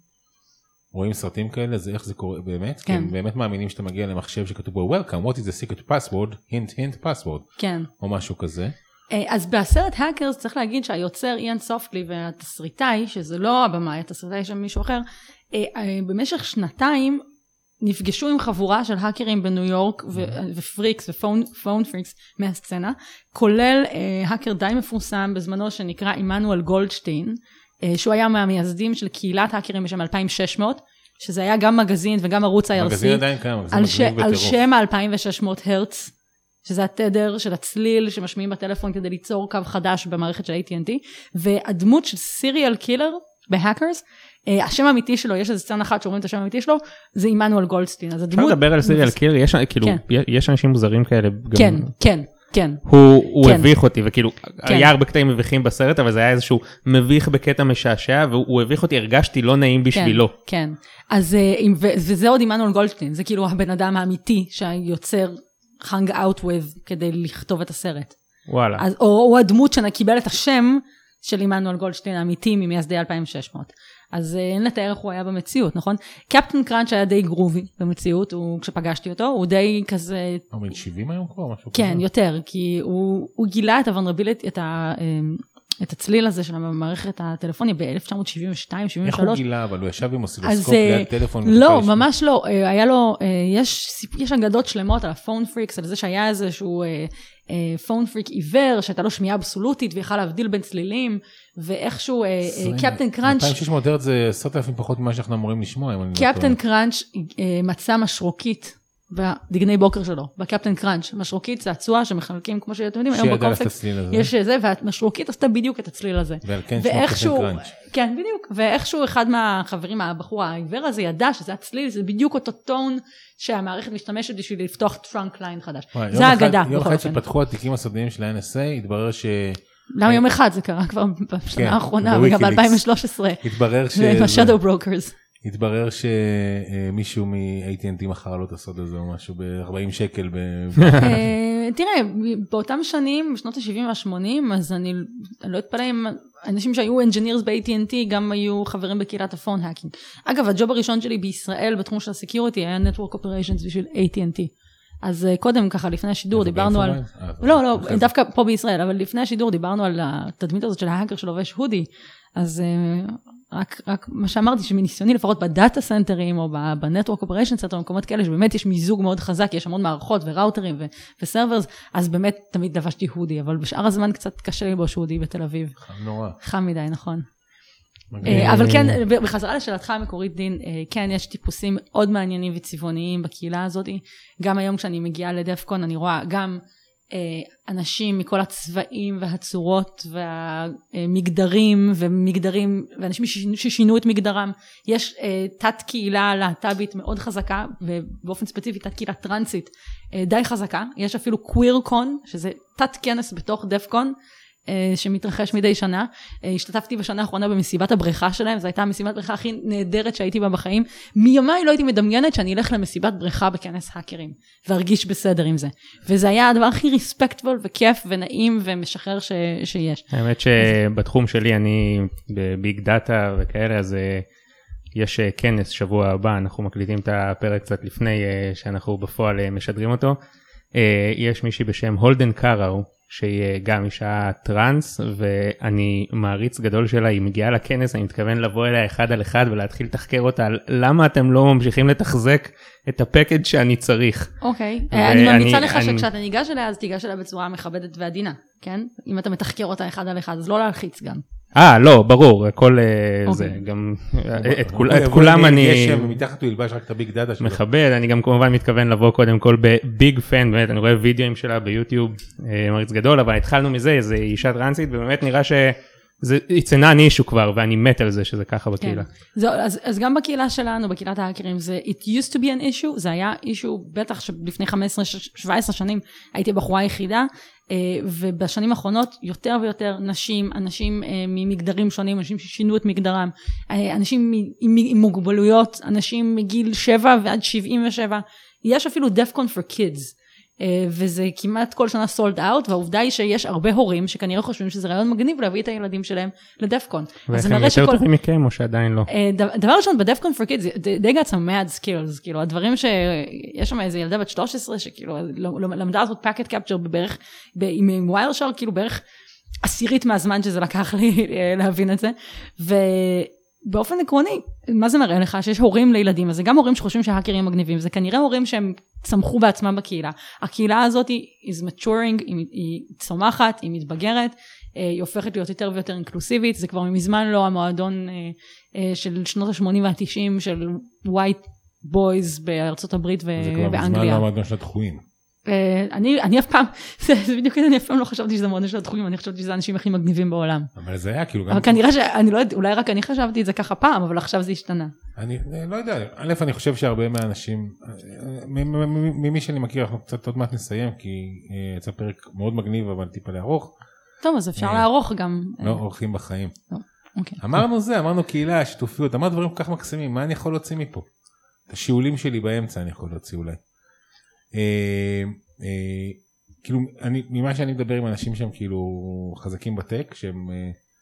רואים סרטים כאלה, זה איך זה קורה באמת, כן. כי באמת מאמינים שאתה מגיע למחשב שכתוב בו, Welcome, what is the secret password, hint, hint, password, כן. או משהו כזה. אז בסרט האקרס צריך להגיד שהיוצר איאן סופטלי והתסריטאי, שזה לא הבמאי, התסריטאי של מישהו אחר, במשך שנתיים נפגשו עם חבורה של האקרים בניו יורק ופריקס ופון פריקס מהסצנה, כולל האקר די מפורסם בזמנו שנקרא עמנואל גולדשטיין, שהוא היה מהמייסדים של קהילת האקרים בשם אלפיים ושש מאות, שזה היה גם מגזין וגם ערוץ ה-איי אר סי. מגזין עדיין קיים, מגזין מגניב בטירוף. על שם ה-אלפיים ושש מאות הרץ, שזה התדר של הצליל שמשמיעים בטלפון כדי ליצור קו חדש במערכת של איי טי אנד טי, והדמות של סיריאל קילר בהאקרס, השם האמיתי שלו, יש איזה סצנה אחת שאומרים את השם האמיתי שלו, זה עמנואל גולדשטיין. אפשר לדבר על סיריאל קילר, יש אנשים מוזרים כאלה. כן, כן. כן. הוא הביך אותי, וכאילו, היה הרבה קטעים מביכים בסרט, אבל זה היה איזשהו מביך בקטע משעשע, והוא הביך אותי, הרגשתי לא נעים בשבילו. כן, אז, וזה עוד עמנואל גולדשטיין, זה כאילו הבן אדם האמיתי, שהיוצר hang out with, כדי לכתוב את הסרט. וואלה. או הדמות שקיבל את השם, של עמנואל גולדשטיין האמיתי, ממייסדי אלפיים ושש מאות. אז אין לתאר איך הוא היה במציאות, נכון? קפטן קראנץ' היה די גרובי במציאות, כשפגשתי אותו, הוא די כזה... הוא בן שבעים היום כבר, משהו כזה? כן, יותר, כי הוא, הוא גילה את הוונרבילית, את, ה, את הצליל הזה של המערכת הטלפוניה ב-אלף תשע מאות שבעים ושתיים שבעים ושלוש. איך הוא גילה? אבל הוא ישב עם אוסילוסקופ ליד טלפון? לא, ממש לא. היה לו, יש, יש אגדות שלמות על הפון פריקס, על זה שהיה איזשהו... פון פריק עיוור, שהייתה לו שמיעה אבסולוטית, ויכל להבדיל בין צלילים, ואיכשהו קפטן קראנץ'... אלפיים ושש מאות הרץ זה עשרת אלפים פחות ממה שאנחנו אמורים לשמוע. קפטן קראנץ' מצא משרוקית בדגני בוקר שלו, בקפטן קראנץ'. משרוקית זה הצוע שמחלקים, כמו שאתם יודעים, היום בקורפלקס יש זה, והמשרוקית עשתה בדיוק את הצליל הזה. ועל כן שמו קפטן קראנץ'. כן, בדיוק. ואיכשהו אחד מהחברים, הבחור העיוור הזה, ידע שזה הצליל, זה בדיוק אותו טון שהמערכת משתמשת בשביל לפתוח טרנק ליין חדש. זה האגדה. יום אחד שפתחו התיקים הסודיים של ה-אן אס איי, התברר ש... למה יום אחד? זה קרה כבר בשנה האחרונה, וגם ב-אלפיים ושלוש עשרה. התברר ש... ב-Shadow Brokers. התברר שמישהו מ-איי טי אנד טי מכר לו את הסוד הזה, או משהו ב-ארבעים שקל. תראה, באותם שנים, בשנות ה-שבעים וה-שמונים, אז אני לא אתפלא אם אנשים שהיו engineers ב-איי טי אנד טי, גם היו חברים בקהילת הפון האקינג. אגב, הג'וב הראשון שלי בישראל, בתחום של הסקיוריטי, היה Network Operations בשביל איי טי אנד טי. אז קודם ככה, לפני השידור, דיברנו על... לא, לא, דווקא פה בישראל, אבל לפני השידור דיברנו על התדמית הזאת של ההאקר שלובש הודי, אז רק, רק מה שאמרתי, שמניסיוני לפחות בדאטה סנטרים, או בנטוורק אופריישן סנטר, במקומות כאלה, שבאמת יש מיזוג מאוד חזק, יש המון מערכות וראוטרים וסרברס, אז באמת תמיד לבשתי הודי, אבל בשאר הזמן קצת קשה לבוש הודי בתל אביב. חם נורא. חם מדי, נכון. אבל כן, בחזרה לשאלתך המקורית דין, כן, יש טיפוסים מאוד מעניינים וצבעוניים בקהילה הזאת. גם היום כשאני מגיעה לדפקון, אני רואה גם אנשים מכל הצבעים והצורות והמגדרים ומגדרים, ואנשים ששינו את מגדרם. יש תת קהילה להט"בית מאוד חזקה, ובאופן ספציפי תת קהילה טרנסית די חזקה. יש אפילו קווירקון, שזה תת כנס בתוך דפקון, שמתרחש מדי שנה. השתתפתי בשנה האחרונה במסיבת הבריכה שלהם, זו הייתה המסיבת בריכה הכי נהדרת שהייתי בה בחיים. מימיי לא הייתי מדמיינת שאני אלך למסיבת בריכה בכנס האקרים, והרגיש בסדר עם זה. וזה היה הדבר הכי ריספקטבול וכיף ונעים ומשחרר ש... שיש. האמת שבתחום שלי אני בביג דאטה וכאלה, אז יש כנס שבוע הבא, אנחנו מקליטים את הפרק קצת לפני שאנחנו בפועל משדרים אותו. יש מישהי בשם הולדן קאראו, שהיא גם אישה טרנס, ואני מעריץ גדול שלה, היא מגיעה לכנס, אני מתכוון לבוא אליה אחד על אחד, ולהתחיל לתחקר אותה על למה אתם לא ממשיכים לתחזק את הפקד שאני צריך. אוקיי, אני ממליצה לך שכשאתה ניגש אליה, אז תיגש אליה בצורה מכבדת ועדינה, כן? אם אתה מתחקר אותה אחד על אחד, אז לא להלחיץ גם. אה, לא, ברור, הכל זה, גם, את כולם אני מתחת הוא ילבש רק את הביג דאטה שלו. מכבד, אני גם כמובן מתכוון לבוא קודם כל בביג פן, באמת, אני רואה וידאוים שלה ביוטיוב, מריץ גדול, אבל התחלנו מזה, איזו אישה טרנסית, ובאמת נראה זה it's a non-issue כבר, ואני מת על זה שזה ככה בקהילה. כן. זו, אז, אז גם בקהילה שלנו, בקהילת ההאקרים, זה it used to be an issue, זה היה issue, בטח שלפני חמש עשרה שבע עשרה שנים הייתי בחורה יחידה, ובשנים האחרונות יותר ויותר נשים, אנשים ממגדרים שונים, אנשים ששינו את מגדרם, אנשים עם מוגבלויות, אנשים מגיל שבע ועד שבעים ושבע, יש אפילו דפקון for kids, וזה כמעט כל שנה sold out, והעובדה היא שיש הרבה הורים שכנראה חושבים שזה רעיון מגניב להביא את הילדים שלהם לדפקון. ואיך הם יותר טובים מכם או שעדיין לא? דבר ראשון, בדפקון for kids, they got some mad skills, כאילו הדברים שיש שם איזה ילדה בת שלוש עשרה, שכאילו למדה לעשות packet capture בערך, עם ווייר שרק, כאילו בערך עשירית מהזמן שזה לקח לי להבין את זה, ו... באופן עקרוני, מה זה מראה לך? שיש הורים לילדים, אז זה גם הורים שחושבים שההאקרים מגניבים, זה כנראה הורים שהם צמחו בעצמם בקהילה. הקהילה הזאת היא is maturing, היא, היא צומחת, היא מתבגרת, היא הופכת להיות יותר ויותר אינקלוסיבית, זה כבר מזמן לא המועדון של שנות ה-שמונים וה-תשעים של white boys בארצות הברית ובאנגליה. זה כבר מזמן לא המועדון של התחויים. אני, אני אף פעם, זה בדיוק כזה, אני אף פעם לא חשבתי שזה מועדון של התחומים, אני חשבתי שזה האנשים הכי מגניבים בעולם. אבל זה היה כאילו גם... אבל כנראה שאני לא יודע, אולי רק אני חשבתי את זה ככה פעם, אבל עכשיו זה השתנה. אני לא יודע, א', אני חושב שהרבה מהאנשים, ממי שאני מכיר, אנחנו קצת עוד מעט נסיים, כי יצא פרק מאוד מגניב, אבל טיפה לארוך. טוב, אז אפשר לערוך גם. לא, עורכים בחיים. אוקיי. אמרנו זה, אמרנו קהילה, שיתופיות, אמרנו דברים כל כך מקסימים, מה אני יכול להוציא מפה? את השיעולים שלי באמצע אני יכול להוציא אולי. כאילו, ממה שאני מדבר עם אנשים שהם כאילו חזקים בטק, שהם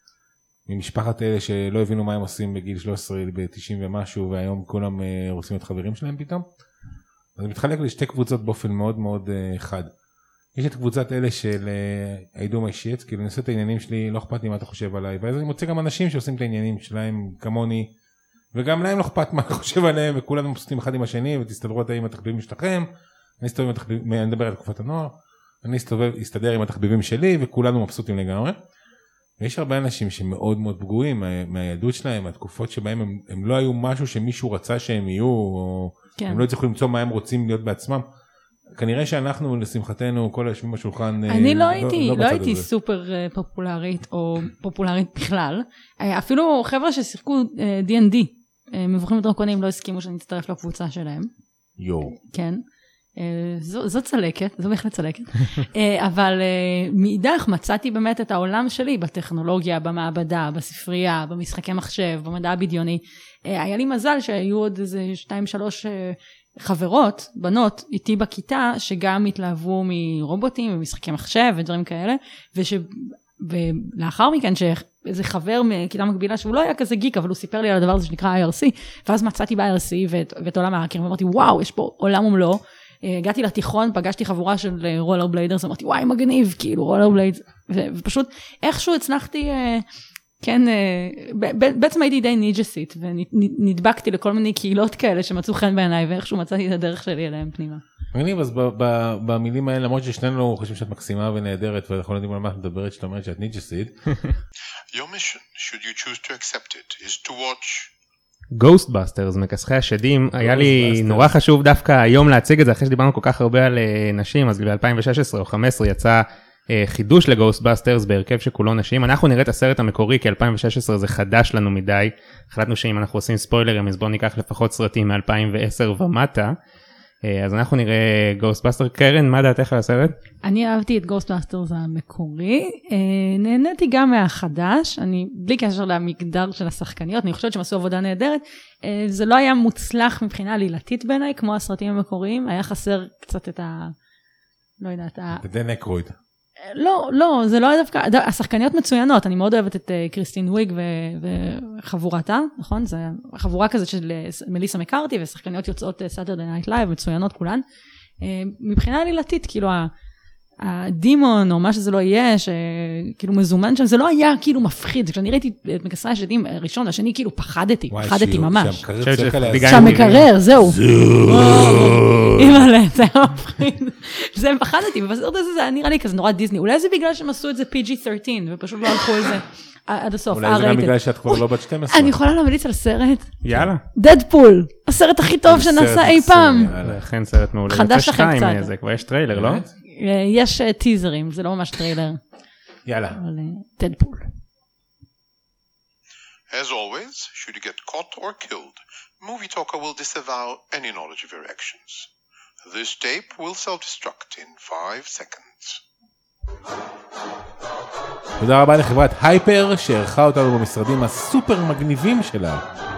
ממשפחת אלה שלא הבינו מה הם עושים בגיל שלוש עשרה, ב-תשעים ומשהו, והיום כולם רוצים להיות חברים שלהם פתאום. אז זה מתחלק לשתי קבוצות באופן מאוד מאוד חד. יש את קבוצת אלה של I do my shit, כאילו אני עושה את העניינים שלי, לא אכפת לי מה אתה חושב עליי, ואז אני מוצא גם אנשים שעושים את העניינים שלהם כמוני, וגם להם לא אכפת מה אתה חושב עליהם, וכולנו מבסוטים אחד עם השני, ותסתדרו את עם התחביבים שלכם. אני אסתובב עם התחביבים, אני מדבר על תקופת הנוער, אני אסתובב, אסתדר עם התחביבים שלי, וכולנו מבסוטים לגמרי. ויש הרבה אנשים שמאוד מאוד פגועים מהילדות שלהם, מהתקופות שבהם הם, הם לא היו משהו שמישהו רצה שהם יהיו, או כן. הם לא הצליחו למצוא מה הם רוצים להיות בעצמם. כנראה שאנחנו, לשמחתנו, כל היושבים בשולחן, אני לא, לא הייתי, לא, לא, לא הייתי סופר פופולרית, או פופולרית בכלל. אפילו חבר'ה ששיחקו די אנד די, מבוכים ודרקונים, לא הסכימו שאני אצטרף לקבוצה שלהם. יו. כן. זו, זו צלקת, זו בהחלט צלקת, אבל מאידך מצאתי באמת את העולם שלי בטכנולוגיה, במעבדה, בספרייה, במשחקי מחשב, במדע הבדיוני. היה לי מזל שהיו עוד איזה שתיים שלוש חברות, בנות, איתי בכיתה, שגם התלהבו מרובוטים ומשחקי מחשב ודברים כאלה, וש... ולאחר מכן שאיזה חבר מכיתה מקבילה שהוא לא היה כזה גיק, אבל הוא סיפר לי על הדבר הזה שנקרא איי אר סי, ואז מצאתי ב-איי אר סי ואת, ואת עולם ההאקרים, ואמרתי וואו, יש פה עולם ומלואו. הגעתי לתיכון, פגשתי חבורה של רולר בליידרס, אמרתי וואי מגניב, כאילו רולר בליידרס, ופשוט איכשהו הצלחתי, כן, בעצם הייתי די ניג'סית, ונדבקתי לכל מיני קהילות כאלה שמצאו חן בעיניי, ואיכשהו מצאתי את הדרך שלי אליהם פנימה. מגניב, אז במילים האלה, למרות ששנינו חושבים שאת מקסימה ונהדרת, ואנחנו לא יודעים על מה את מדברת, שאת אומרת שאת ניג'סית. Your mission, should you choose to accept it, is to watch Ghostbusters, מכסחי השדים, היה לי נורא חשוב דווקא היום להציג את זה, אחרי שדיברנו כל כך הרבה על נשים, אז ב-אלפיים ושש עשרה או חמש עשרה יצא חידוש לגוסטבאסטרס בהרכב שכולו נשים. אנחנו נראה את הסרט המקורי, כי אלפיים ושש עשרה זה חדש לנו מדי, החלטנו שאם אנחנו עושים ספוילרים, אז בואו ניקח לפחות סרטים מ-אלפיים ועשר ומטה, אז אנחנו נראה גוסטבאסטר. קרן, מה דעתך על הסרט? אני אהבתי את גוסטבאסטרס המקורי, נהניתי גם מהחדש, אני בלי קשר למגדר של השחקניות, אני חושבת שהם עשו עבודה נהדרת, זה לא היה מוצלח מבחינה עלילתית בעיניי, כמו הסרטים המקוריים, היה חסר קצת את ה... לא יודעת, ה... את דן אקרויד. לא, לא, זה לא היה דווקא, השחקניות מצוינות, אני מאוד אוהבת את קריסטין וויג וחבורתה, נכון? זה חבורה כזאת של מליסה מקארתי, ושחקניות יוצאות סאטרדיי נייט לייב, מצוינות כולן. מבחינה עלילתית, כאילו הדימון, או מה שזה לא יהיה, שכאילו מזומן שם, זה לא היה כאילו מפחיד, כשאני ראיתי את מכסחי השדים ראשון, השני כאילו פחדתי, פחדתי ממש. שהמקרר, זהו. אימא'לה, זה היה מפחיד. זה פחדתי, ובסרט הזה זה נראה לי כזה נורא דיסני, אולי זה בגלל שהם עשו את זה פי ג'י שלוש עשרה, ופשוט לא הלכו את זה עד הסוף. אולי זה גם בגלל שאת כבר לא בת שתים עשרה. אני יכולה להמליץ על סרט. יאללה. דדפול, הסרט הכי טוב שנעשה אי פעם. זה אכן סרט מעולה. חדש לכם קצת. זה כבר יש טריילר, לא? יש טיזרים, זה לא ממש טריילר. יאללה. דדפול. As always, should you get caught or killed, Movie Talker will disavow any knowledge of your actions. This tape will self-destruct in five seconds. תודה רבה לחברת הייפר שערכה אותנו במשרדים הסופר מגניבים שלה